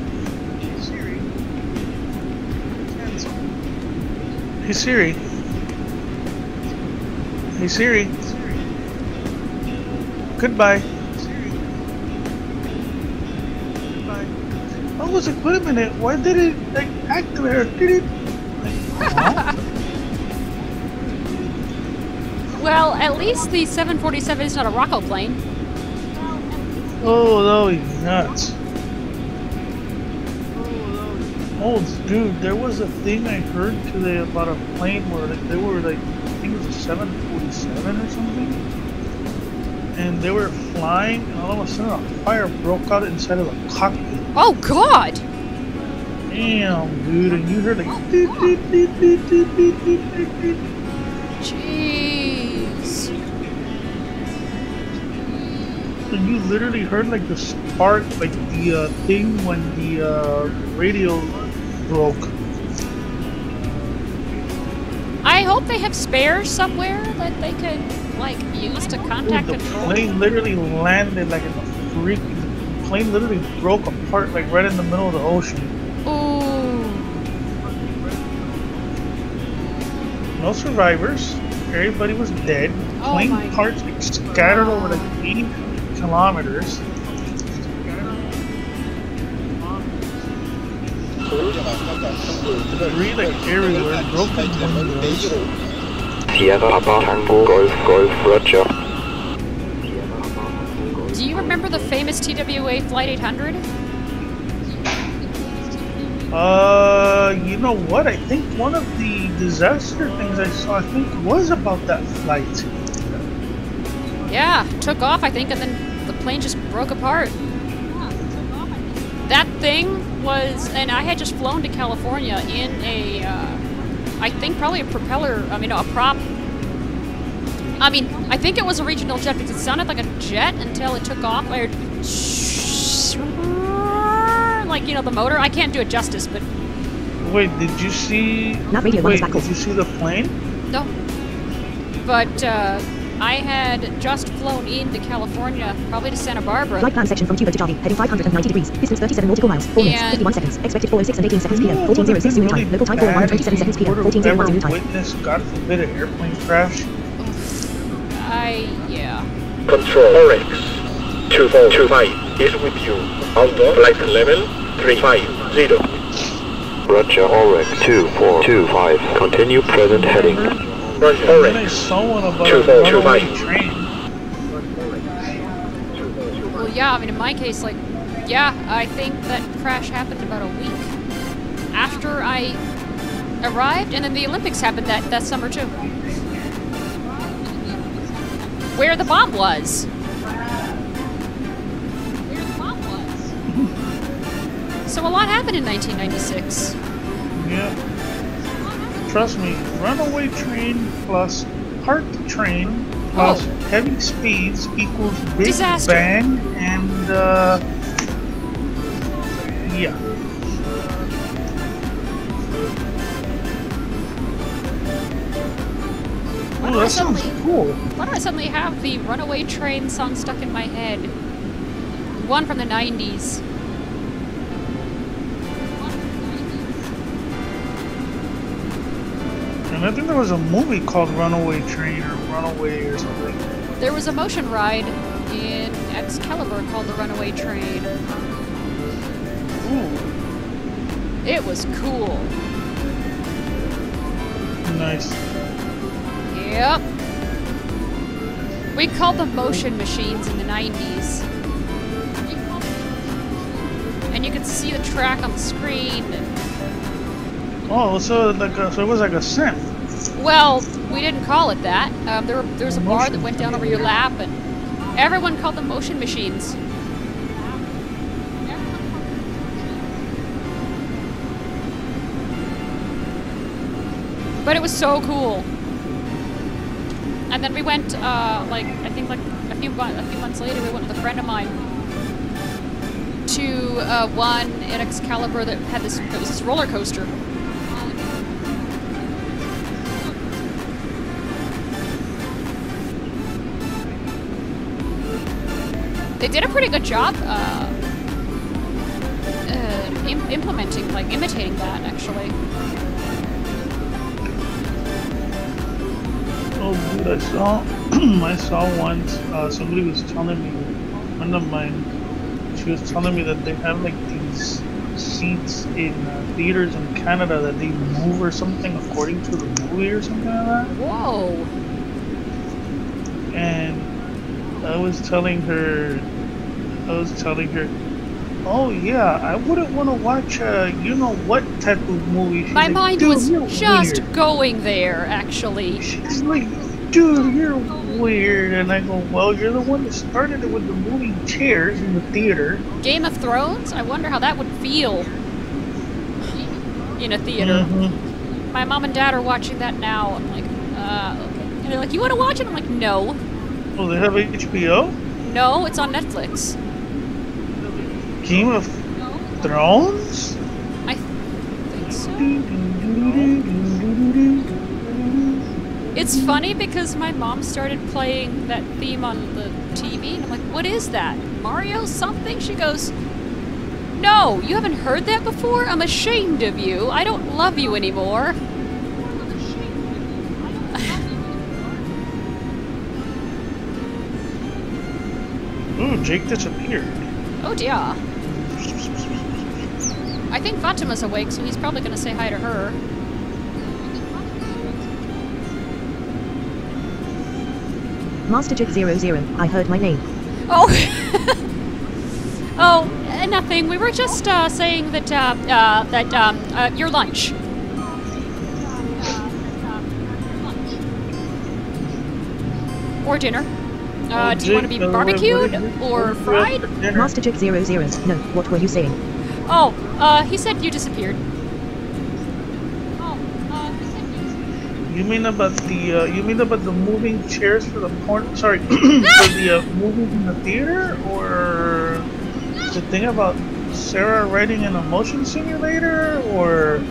Cancel. Hey Siri. Hey Siri. Goodbye. I was like, wait a minute, why did it like activate? Did it? Like, huh? Well, at least the seven forty-seven is not a Rocco plane. Oh, that was nuts. Oh, dude, there was a thing I heard today about a plane where like, they were like, I think it was a seven forty-seven or something, and they were flying, and all of a sudden a fire broke out inside of the cockpit. Oh, God! Damn, dude, and you heard like, doot, doot, doot, doot, doot, doot, doot, doot, doot. Jeez. And you literally heard like the spark, like the uh, thing when the uh, radio broke. I hope they have spares somewhere that they could, like, use to contact Dude, the control. plane literally landed like in the freaking. The plane literally broke apart like right in the middle of the ocean. Ooh. No survivors. Everybody was dead. Oh Plane my parts like scattered over like eighty kilometers. Debris like everywhere. Broken windows. Sierra Papa Tango Golf Golf Roger. Do you remember the famous T W A Flight eight hundred? Uh, you know what? I think one of the disaster things I saw, I think, was about that flight. Yeah, took off, I think, and then the plane just broke apart. That thing was, and I had just flown to California in a, uh, I think probably a propeller, I mean, no, a prop. I mean, I think it was a regional jet because it sounded like a jet until it took off. Or, like, you know, the motor. I can't do it justice, but... Wait, did you see... Not radio, Wait, back did you see the plane? No. But, uh, I had just flown into California, probably to Santa Barbara. Flight plan section from Cuba to Charlie, heading five hundred ninety degrees, distance thirty-seven nautical miles, four minutes, And- fifty-one seconds, expected four oh six and eighteen seconds P M, You know, fourteen oh six it Zulu would've time, been local time really four one bad twenty-seven if seconds P M, you fourteen oh one ever Zulu time. witnessed, God forbid, an airplane crash. I, yeah. Control, Oryx two four two five is with you. Outdoor flight level three five zero. Roger, Oryx two four two five. Continue present heading. Roger, And then I Oryx saw one about two a four two runaway five. train. Well, yeah, I mean, in my case, like, yeah, I think that crash happened about a week. after I arrived, and then the Olympics happened that, that summer too. Where the bomb was. Where the bomb was. So a lot happened in nineteen ninety-six. Yeah. Trust me, Runaway Train plus Heart Train plus Oh. Heavy Speeds equals Big Disaster. Bang and uh yeah. Why Oh, do I that sounds suddenly- cool. Why do I suddenly have the Runaway Train song stuck in my head? One from the nineties. And I think there was a movie called Runaway Train or Runaway or something. There was a motion ride in Excalibur called the Runaway Train. Ooh, It was cool. nice. Yep. We called them motion machines in the nineties. And you could see the track on the screen. And, Oh, so like a, so it was like a synth. well, we didn't call it that. Um, there, there was a bar Motion that went down over your lap, and everyone called them motion machines. But it was so cool. And then we went, uh, like, I think like a few, mo- a few months later, we went with a friend of mine to uh, one at Excalibur that had this, it was this roller coaster. They did a pretty good job uh, uh, im- implementing, like imitating that, actually. Oh, dude, I saw, I saw once, uh, somebody was telling me, a friend of mine, she was telling me that they have like these seats in uh, theaters in Canada that they move or something according to the movie or something like that. Whoa! And I was telling her, I was telling her, oh yeah, I wouldn't want to watch, uh, you know what type of movie. She's My like, mind "Dude, was you're just weird." going there, actually. She's like, dude, you're weird. And I go, well, you're the one that started it with the moving chairs in the theater. Game of Thrones? I wonder how that would feel in a theater. Mhm. My mom and dad are watching that now. I'm like, uh, okay. And they're like, you want to watch it? I'm like, no. Oh, they have H B O? No, it's on Netflix. Game of Thrones? I think so. It's funny because my mom started playing that theme on the T V, and I'm like, what is that? Mario something? She goes, no, you haven't heard that before? I'm ashamed of you. I don't love you anymore. Ooh, Jake disappeared. Oh dear. I think Fatima's awake, so he's probably going to say hi to her. MasterJig zero zero, I heard my name. Oh. oh, uh, nothing. We were just uh, saying that uh, uh, that um, uh, your lunch. Or dinner. Uh, do you want to be barbecued or fried? MasterJig zero zero, no, what were you saying? Oh, uh, he said you disappeared. You mean about the, uh, you mean about the moving chairs for the porn, sorry, for the uh, movies in the theater? Or the thing about Sarah riding in a motion simulator? Or...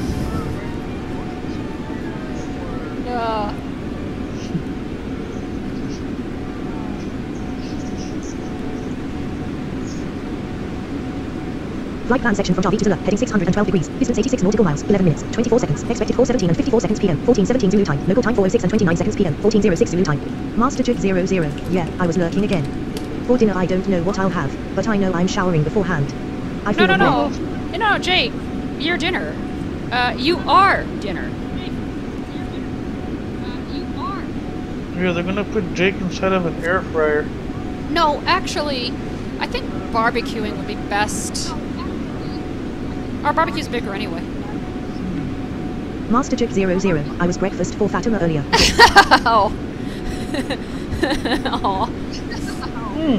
Uh, Flight plan section from Jarvis to Zulu, heading six hundred twelve degrees, distance eighty-six nautical miles, eleven minutes, twenty-four seconds, expected four seventeen and fifty-four seconds p m, fourteen seventeen Zulu time, local time four oh six and twenty-nine seconds p m, fourteen oh six Zulu time. MasterJig zero zero, yeah, I was lurking again. For dinner I don't know what I'll have, but I know I'm showering beforehand. I no, feel no, no. warm. No, no, Jake. Your dinner. Uh, you are dinner. Yeah, they're gonna put Jake inside of an air fryer. No, actually, I think barbecuing would be best. Our barbecue's bigger anyway. Master Chick zero zero. I was breakfast for Fatima earlier. Oh. Aw. Hmm.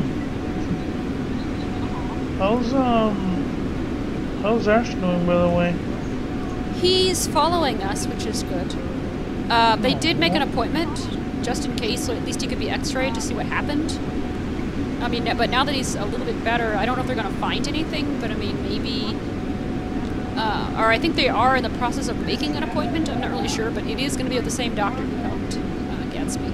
How's um how's Ash doing, by the way? He's following us, which is good. Uh, they did make an appointment, just in case, so at least he could be x-rayed to see what happened. I mean, but now that he's a little bit better, I don't know if they're going to find anything, but I mean, maybe... Uh, or I think they are in the process of making an appointment, I'm not really sure, but it is going to be with the same doctor who helped uh, Gatsby.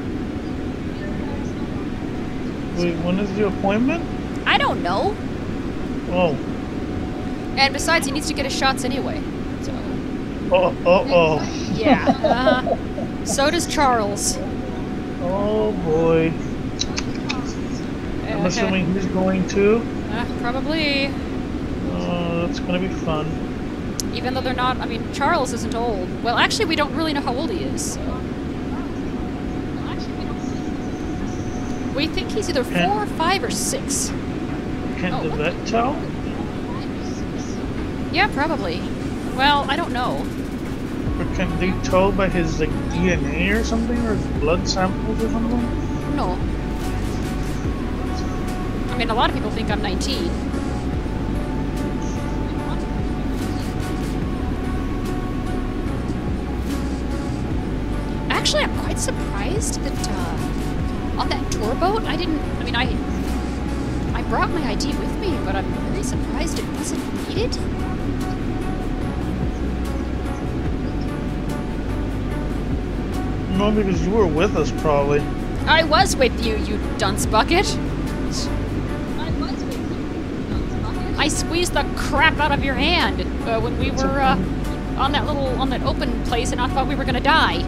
Wait, when is the appointment? I don't know. Oh. And besides, he needs to get his shots anyway, so... Oh, oh, oh. Yeah. Uh, so does Charles. Oh boy. I'm assuming he's going too? Uh, probably. Uh, that's gonna be fun. Even though they're not, I mean, Charles isn't old. Well, actually, we don't really know how old he is, so. We think he's either Can, four, five, or six. Can oh, the vet tell? Yeah, probably. Well, I don't know. Or can they tell by his like D N A or something, or his blood samples or something? No. I mean, a lot of people think I'm nineteen. Actually, I'm quite surprised that uh, on that tour boat, I didn't. I mean, I I brought my I D with me, but I'm very surprised it wasn't needed. No, because you were with us, probably. I was with you, you dunce bucket. I squeezed the crap out of your hand uh, when we were uh, on that little on that open place, and I thought we were gonna die.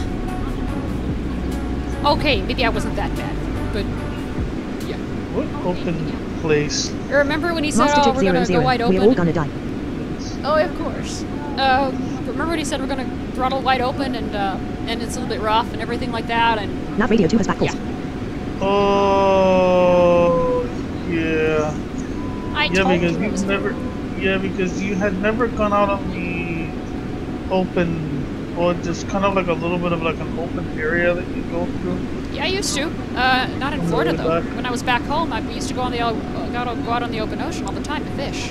Okay, maybe I wasn't that bad, but yeah. What open place? Remember when he said, Master "Oh, Chick we're zero gonna zero. go wide open"? We're all gonna die. Oh, of course. Uh, remember when he said we're gonna throttle wide open and uh, and it's a little bit rough and everything like that, and Nav radio two has back calls. Yeah. Oh, yeah. I yeah, told because you it you was never. Yeah, because you had never gone out on the open, or just kind of like a little bit of like an open area that you go through. Yeah, I used to. Uh, not in On the Florida way though. back. When I was back home, I used to go on the uh, go out, go out on the open ocean all the time to fish.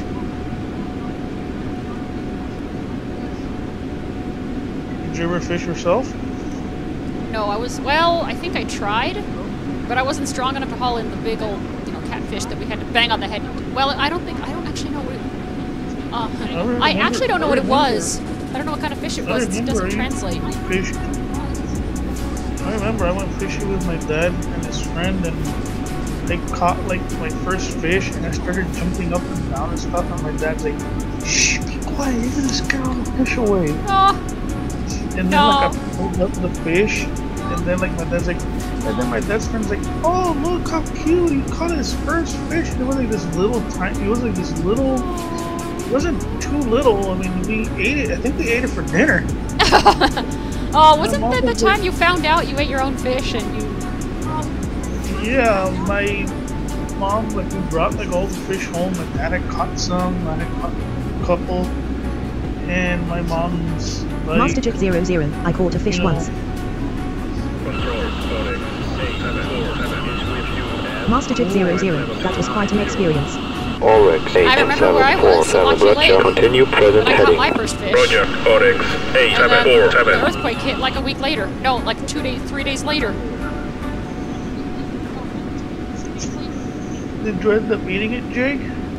Did you ever fish yourself? No, I was, well, I think I tried, but I wasn't strong enough to haul in the big old, you know, catfish that we had to bang on the head. Well, I don't think, I don't actually know what it, uh, I, I actually don't know what it was. I don't know what kind of fish it was, it doesn't translate. Fish. I remember I went fishing with my dad and his friend, and they caught like my first fish, and I started jumping up and down and stuff, and my dad's like, shh, be quiet, you're gonna scare all the fish away. Oh. And then No. like I pulled up the fish, and then like my dad's like, and then my dad's friend's like, oh look how cute, he caught his first fish. And it was like this little tiny, it was like this little, it wasn't too little. I mean, we ate it. I think we ate it for dinner. Oh, wasn't My that mom the was time like- you found out you ate your own fish and you? Yeah, my mom like we brought like all the fish home. My dad had caught some, I had caught a couple, and my mom's like, Master Chick zero zero. I caught a fish you know, once. Master Chick zero zero. That was quite an experience. Oryx eight I remember where I seven four was, seven, Lucky Lake. Roger. Continue present When I caught heading. my first fish. Roger, Oryx eight And seven then four the seven. earthquake hit like a week later. No, like two days, three days later. did you end up eating it, Jake?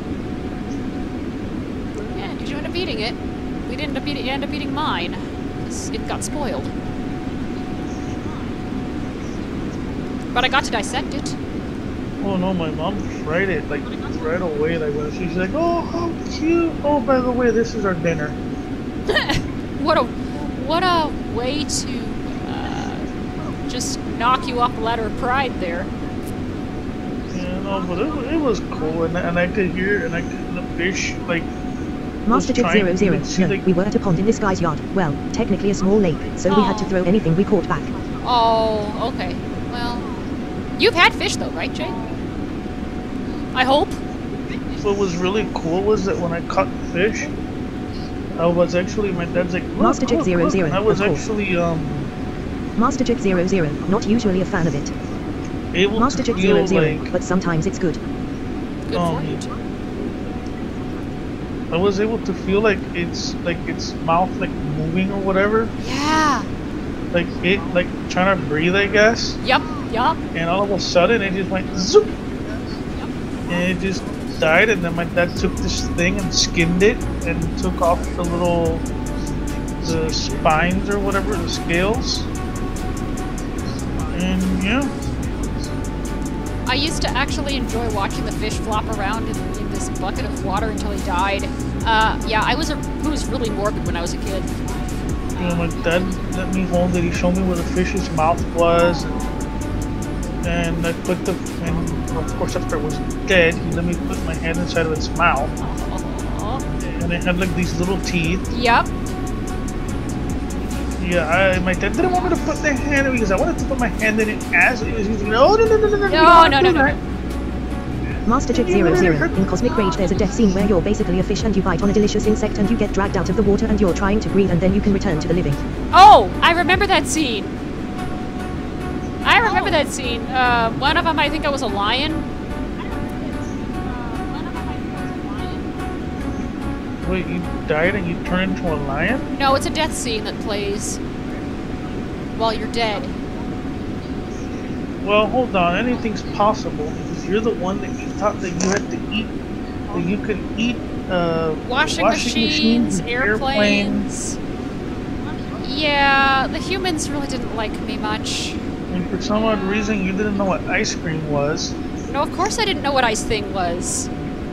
Yeah, did you end up eating it? We didn't end up eating, end up eating mine. 'Cause it got spoiled. But I got to dissect it. Oh no, my mom fried it like right away. Like when she's like, "Oh, how cute! Oh, by the way, this is our dinner." What a what a way to uh, just knock you off the ladder of pride there. Yeah, no, but it, wa- it was cool, and, and I could hear, and I could the fish like. Master Chick trying zero to zero. see, No, like- we were at a pond in this guy's yard. Well, technically a small lake, so we had to Oh. throw anything we caught back. Oh, okay. Well, you've had fish though, right, Jake? I hope. What was really cool was that when I caught the fish, I was actually, my dad's like, look, Master Chick look, zero look. zero, And I was of course. actually, um, Master Chick zero zero, not usually a fan of it. able Master to Chick feel zero zero, like, but sometimes it's good. Good um, for you. Too. I was able to feel like it's, like its mouth, like, moving or whatever. Yeah. Like, it, like, trying to breathe, I guess. Yup. Yup. And all of a sudden, it just went zoop! And it just died, and then my dad took this thing and skinned it, and took off the little, the spines or whatever, the scales. And, yeah. I used to actually enjoy watching the fish flop around in, in this bucket of water until he died. Uh, yeah, I was a, I was really morbid when I was a kid. You know, my dad let me hold it. He showed me where the fish's mouth was, and, and I put the, and well, of course after it was dead, he let me put my hand inside of its mouth, and it had like these little teeth. Yep. Yeah, I, my dad didn't want me to put the hand in because I wanted to put my hand in it as it was. He was like, oh, no, no, no, no, no, No, no, no, no, no. Master Chick zero zero, in Cosmic Rage there's a death scene where you're basically a fish and you bite on a delicious insect and you get dragged out of the water and you're trying to breathe and then you can return to the living. Oh, I remember that scene. I remember that scene. Uh, one of them, I think I was a lion. Wait, you died and you turned into a lion? No, it's a death scene that plays while you're dead. Well, hold on. Anything's possible because you're the one that you thought that you had to eat, that you could eat uh, Washing, washing machines, machines, airplanes. Yeah, the humans really didn't like me much. And for some odd reason, you didn't know what ice cream was. No, of course I didn't know what ice thing was.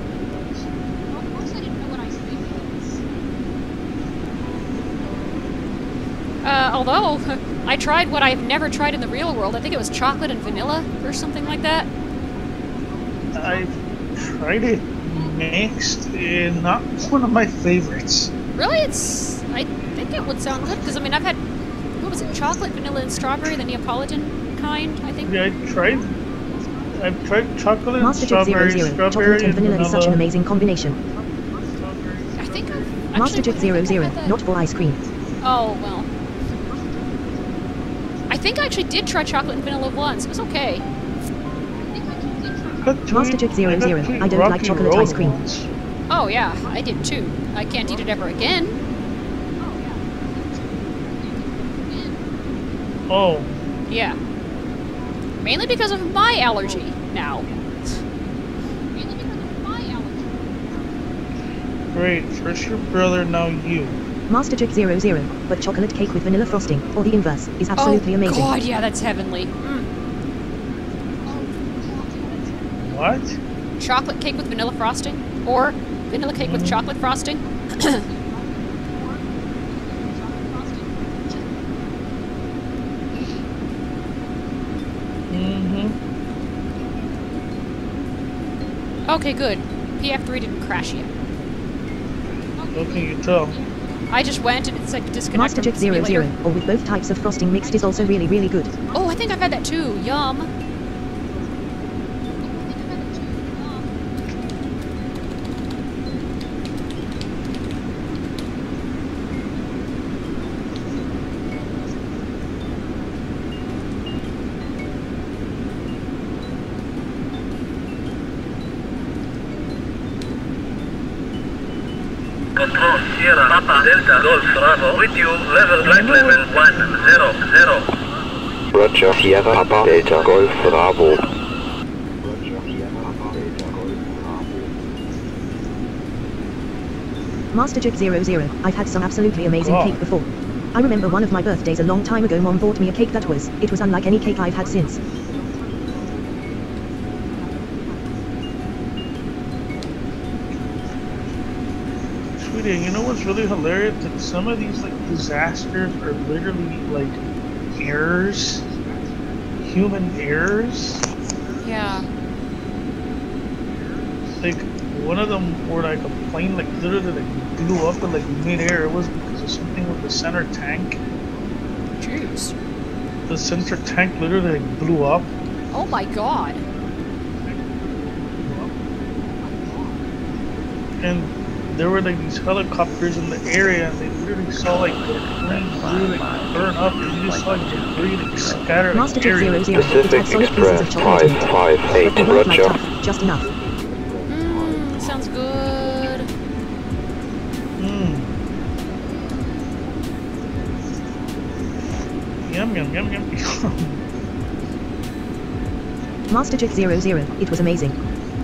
Uh, although, I tried what I've never tried in the real world. I think it was chocolate and vanilla or something like that. I've tried it mixed, and not one of my favorites. Really? It's... I think it would sound good, because, I mean, I've had... What was it? Chocolate, vanilla, and strawberry, the Neapolitan kind, I think? Yeah, I tried... I've tried chocolate and Master Chick strawberry, zero zero, strawberry chocolate and and vanilla vanilla. is such an amazing combination. I think I've... Master Chick actually, zero I think zero, I've had that. not for ice cream. Oh, well. I think I actually did try chocolate and vanilla once. It was okay. Master Chick zero zero, I don't like chocolate ice cream. Oh, yeah, I did too. I can't eat it ever again. Oh. Yeah. Mainly because of my allergy now. Great. First your brother, now you. Master Chick zero zero, but chocolate cake with vanilla frosting, or the inverse, is absolutely oh, amazing. God, yeah, that's heavenly. Mm. What? Chocolate cake with vanilla frosting? Or vanilla cake mm. with chocolate frosting? Mm-hmm. Okay, good. P F three didn't crash yet. How can you tell? I just went and it's like disconnected. Master Chick zero zero, or with both types of frosting mixed is also really, really good. Oh, I think I've had that too. Yum. Control Sierra Papa Delta Golf Bravo with you, level flight level one zero zero. Roger, Sierra Papa Delta Golf Bravo. Master Chick zero zero, I've had some absolutely amazing Oh. cake before. I remember one of my birthdays a long time ago Mom bought me a cake that was, it was unlike any cake I've had since. Sweetie, you know what's really hilarious? That some of these like disasters are literally like errors, human errors. Yeah. Like one of them where like a plane like literally like blew up in like mid-air. It was because of something with the center tank. Jeez. The center tank literally like blew up. Oh my God. And there were like these helicopters in the area, and they literally saw like the planes really like burn up, and you just saw like debris like scattered. Master Like, Jet zero area. zero. It Pacific had solid pieces Express of chocolate in it. five five eight, But the work like Roger. tough, just enough. Mmm, sounds good. Mmm. Yum yum yum yum yum. Master Jet zero zero. It was amazing.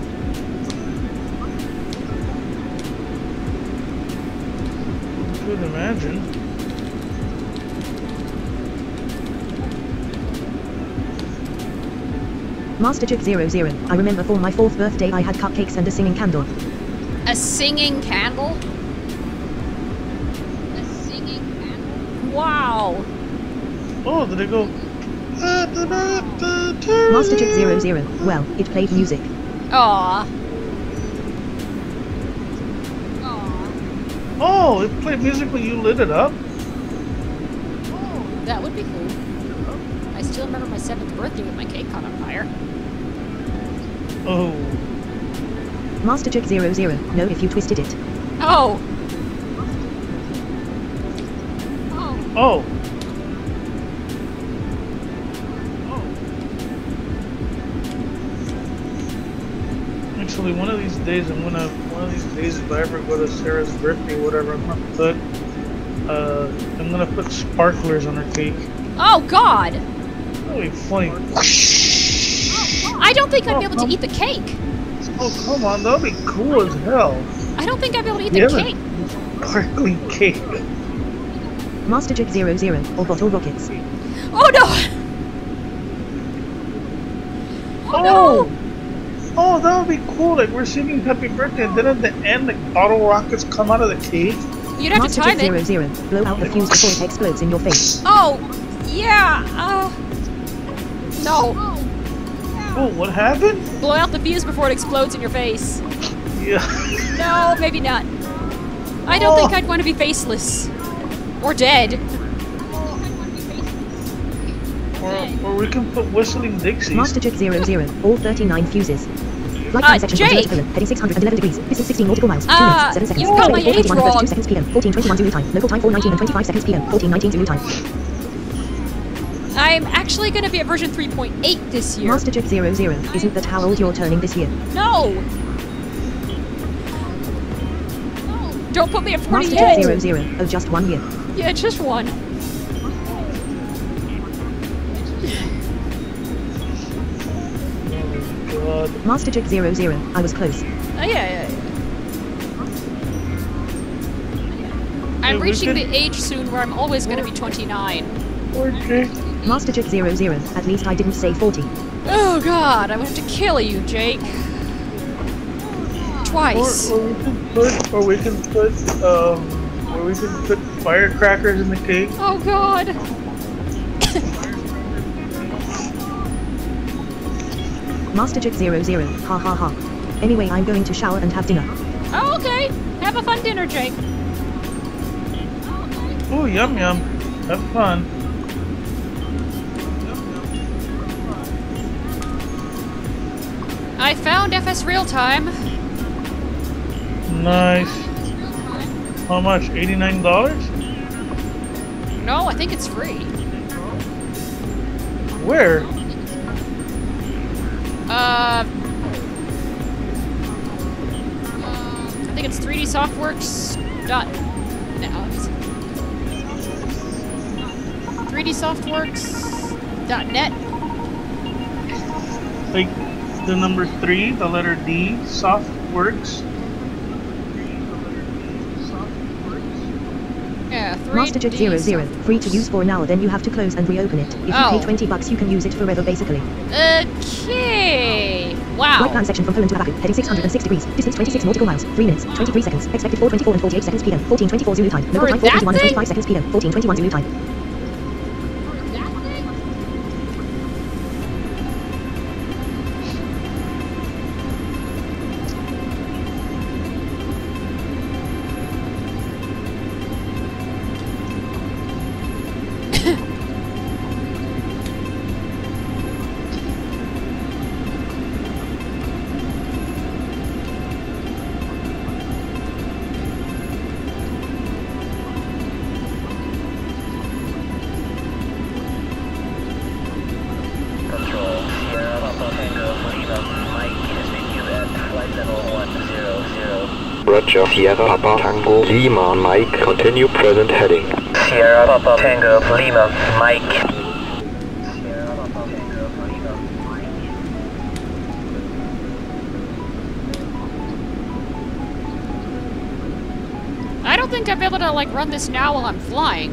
Could imagine. Master Jet zero zero. I remember for my fourth birthday I had cupcakes and a singing candle. A singing candle? A singing candle? Wow. Oh, did it go? Master Jet zero zero. Well, it played music. Aww. Oh, it played music when you lit it up? That would be cool. I still remember my seventh birthday when my cake caught on fire. Oh. Master Jet zero zero. No, if you twisted it. Oh! Oh. Actually, one of these days, I'm gonna, one of these days, if I ever go to Sarah's birthday, whatever, I'm gonna put, uh, I'm gonna put sparklers on her cake. Oh God! That'll be funny. I don't think I'd Oh, be able to um, eat the cake. Oh, come on, that'll be cool as hell. I don't think I'd be able to eat Yeah, the but- cake. Sparkly cake. Master Jet zero zero. Or bottle rockets. Oh no! Oh! No! Oh, that would be cool. Like, we're singing happy birthday, and then at the end, like, bottle rockets come out of the cake. You'd have Master to time Jet zero it. zero. Blow out the fuse before it explodes in your face. Oh! Yeah! Uh... No. Oh, what happened? Blow out the fuse before it explodes in your face. Yeah. No, maybe not. I don't Oh. think I'd want to be faceless. Or dead. Or, or we can put Whistling Dixies. Master Jet zero zero. All thirty-nine fuses. Flight Uh, time section from Jake! Zulu to Berlin, heading six hundred eleven degrees. Distance sixteen nautical miles. two Uh, minutes, seven seconds. you got my Expected age four twenty-one and wrong. thirty-two seconds P M. fourteen twenty-one Zulu time. Local time four nineteen and twenty-five seconds P M. fourteen nineteen Zulu time. I'm actually going to be at version three point eight this year. Master Jet zero zero. Isn't that how old you're turning this year? No! Don't put me at Master Jet forty-eight! zero zero. Oh, just one year. Yeah, just one. God. Master Jet zero zero. I was close. Oh, yeah, yeah, yeah. I'm Yeah, we reaching could- the age soon where I'm always going to be twenty-nine. Poor Jake. Master Jet zero zero. At least I didn't say forty. Oh god, I'm going to have to kill you, Jake. Or, Twice. or we can put, or we can put, um, or we can put firecrackers in the cake. Oh god. Master Jet zero zero. Ha ha ha. Anyway, I'm going to shower and have dinner. Oh, okay. Have a fun dinner, Jake. Oh, yum yum. Have fun. I found F S Real Time. Nice. How much? eighty-nine dollars? No, I think it's free. Where? Uh, I think it's three D Softworks dot no, three D Softworks dot net. Like the number three, the letter D, Softworks. Yeah, three D Master Jet zero zero. Free to use for now, then you have to close and reopen it. If you Oh. pay twenty bucks, you can use it forever, basically. Okay. Wow. Flight plan section from Poland to Baku, heading six hundred six degrees. Distance twenty-six nautical miles. three minutes, twenty-three seconds. Expected four twenty-four and forty-eight seconds P M. fourteen twenty-four Zulu time. Local For time four that twenty-one and thing? twenty-five seconds P M. fourteen twenty-one Zulu time. Roger. Sierra Papa Tango Lima Mike. Continue present heading. Sierra Papa Tango Lima Mike. I don't think I'll be able to like run this now while I'm flying.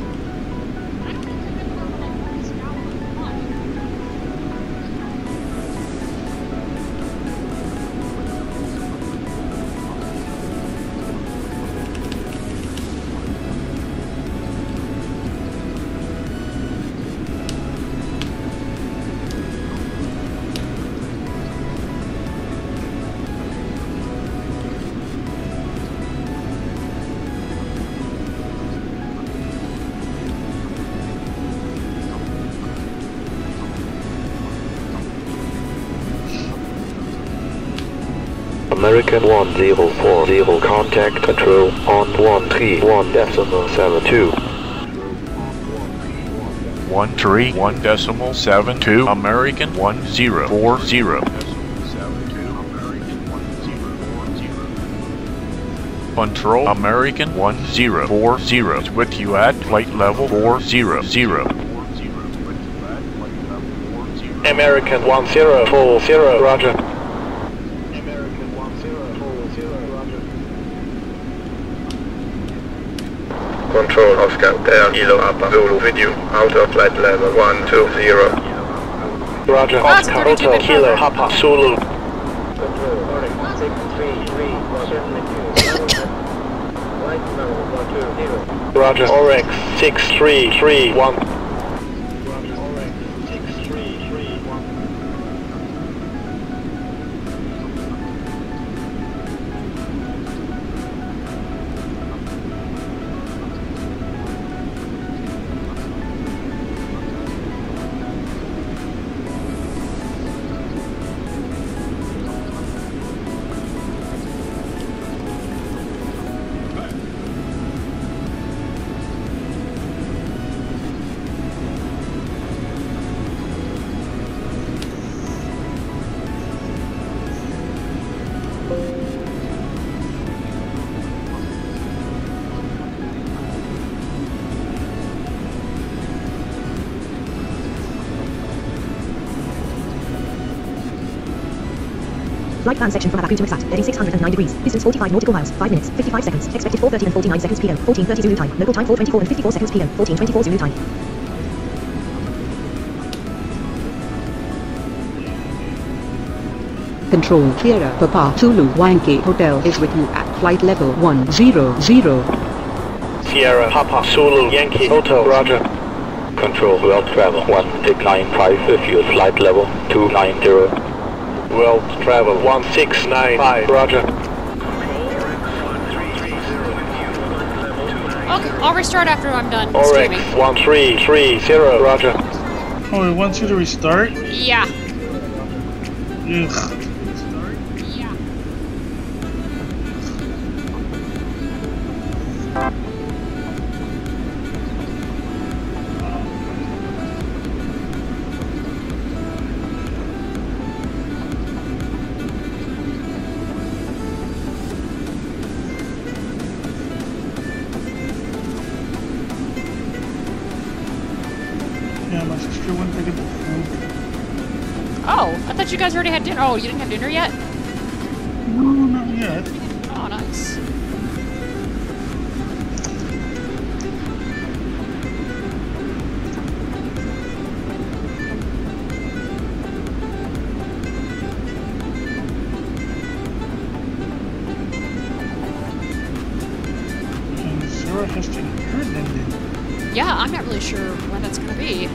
American one zero four zero contact control on one three one decimal seven two. one three one decimal seven two American one zero four zero. Control American one zero four zero is with you at flight level four zero zero. American one zero four zero, roger. Control Oscar Air Kilo Papa Zulu with you out of flight level one two zero. Roger, Oh, it's Oscar thirty-two Hotel bit Kilo cover. Papa Zulu. Roger, Orex six three three one. Flight plan section from Abaku to Exat, heading six hundred nine degrees, distance forty-five nautical miles, five minutes, fifty-five seconds, expected four thirty and forty-nine seconds P M, fourteen thirty Zulu time, local time four twenty-four and fifty-four seconds P M, fourteen twenty-four Zulu time. Control Sierra Papa Zulu Yankee Hotel is with you at flight level one zero zero. Sierra Papa Zulu Yankee Hotel, roger. Control World Travel one eight nine five with you flight level two nine zero. World Travel one six nine five, roger. Okay, I'll restart after I'm done streaming. Orex one three three zero, roger. Oh, it wants you to restart? Yeah. Ugh. Oh, I thought you guys already had dinner. Oh, you didn't have dinner yet? No, not yet. Oh, nice. And Sarah has to heard them then. Yeah, I'm not really sure when that's gonna be.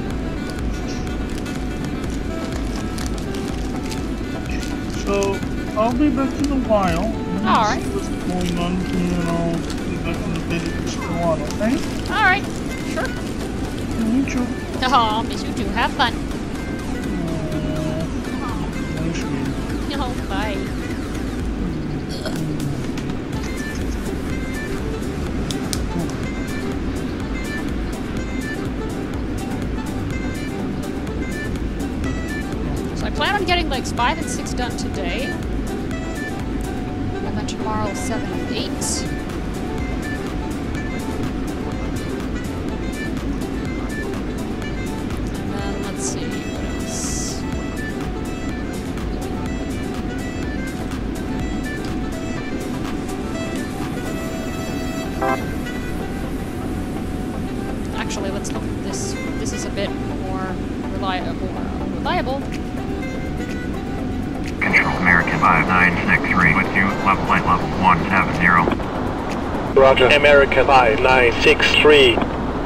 So, I'll be back in a while. All right. See what's going on here, and I'll be back in a bit if you still want, okay? All right. Sure. Me too. Oh, miss you too. Have fun. Nice meeting you. No, bye. So I plan on getting legs five and six done today. And then tomorrow seven and eight. Actually, let's look at this. This is a bit more reliable. Reliable. Control American five nine six three with you, level flight level one seven zero. Roger, American five nine six three.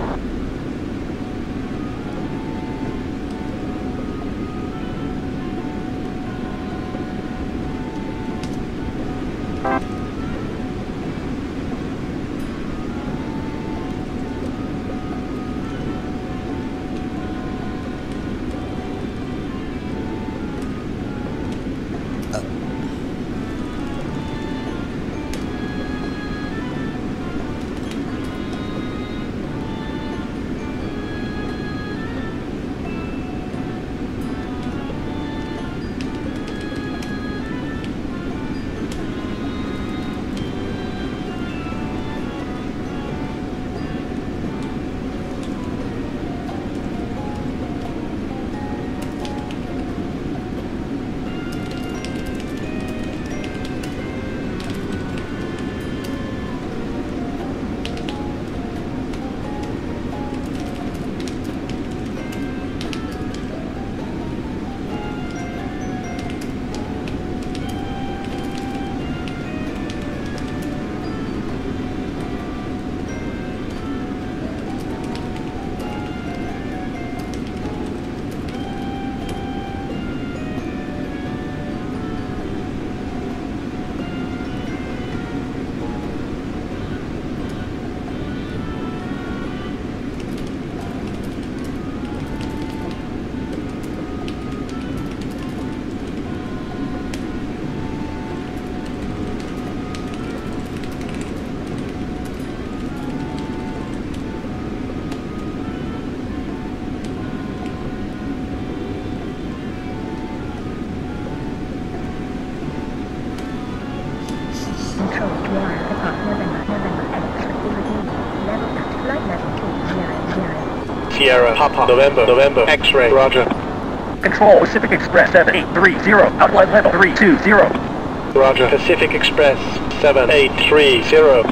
Sierra, Papa, November, November, X-ray, Roger. Control Pacific Express seven eight three zero, outline level three two zero. Roger, Pacific Express seven eight three zero.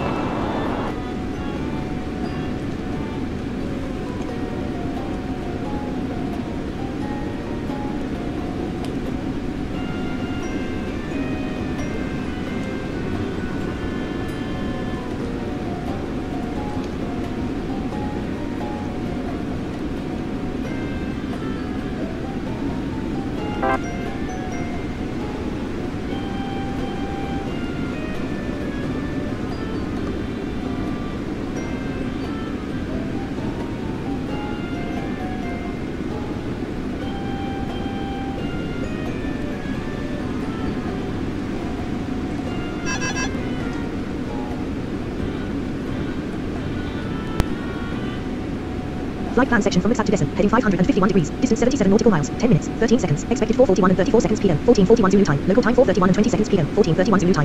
Flight plan section from Mixat to Descent, heading five hundred fifty-one degrees, distance seventy-seven nautical miles, ten minutes, thirteen seconds, expected four forty-one and thirty-four seconds p m, fourteen forty-one Zulu time, local time four thirty-one and twenty seconds p m, fourteen thirty-one Zulu time.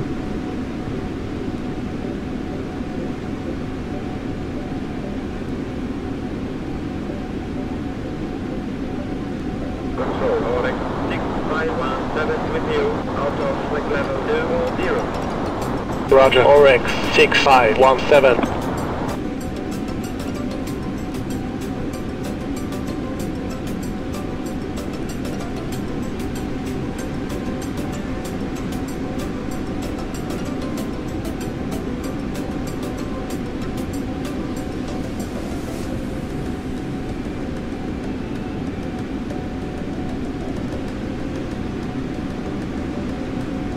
Control, Orex six five one seven with you, out of flight level zero zero. Roger, Orex six five one seven.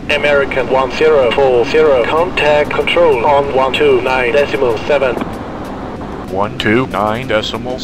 American one zero four zero, contact control on one two nine decimal seven. one two nine decimal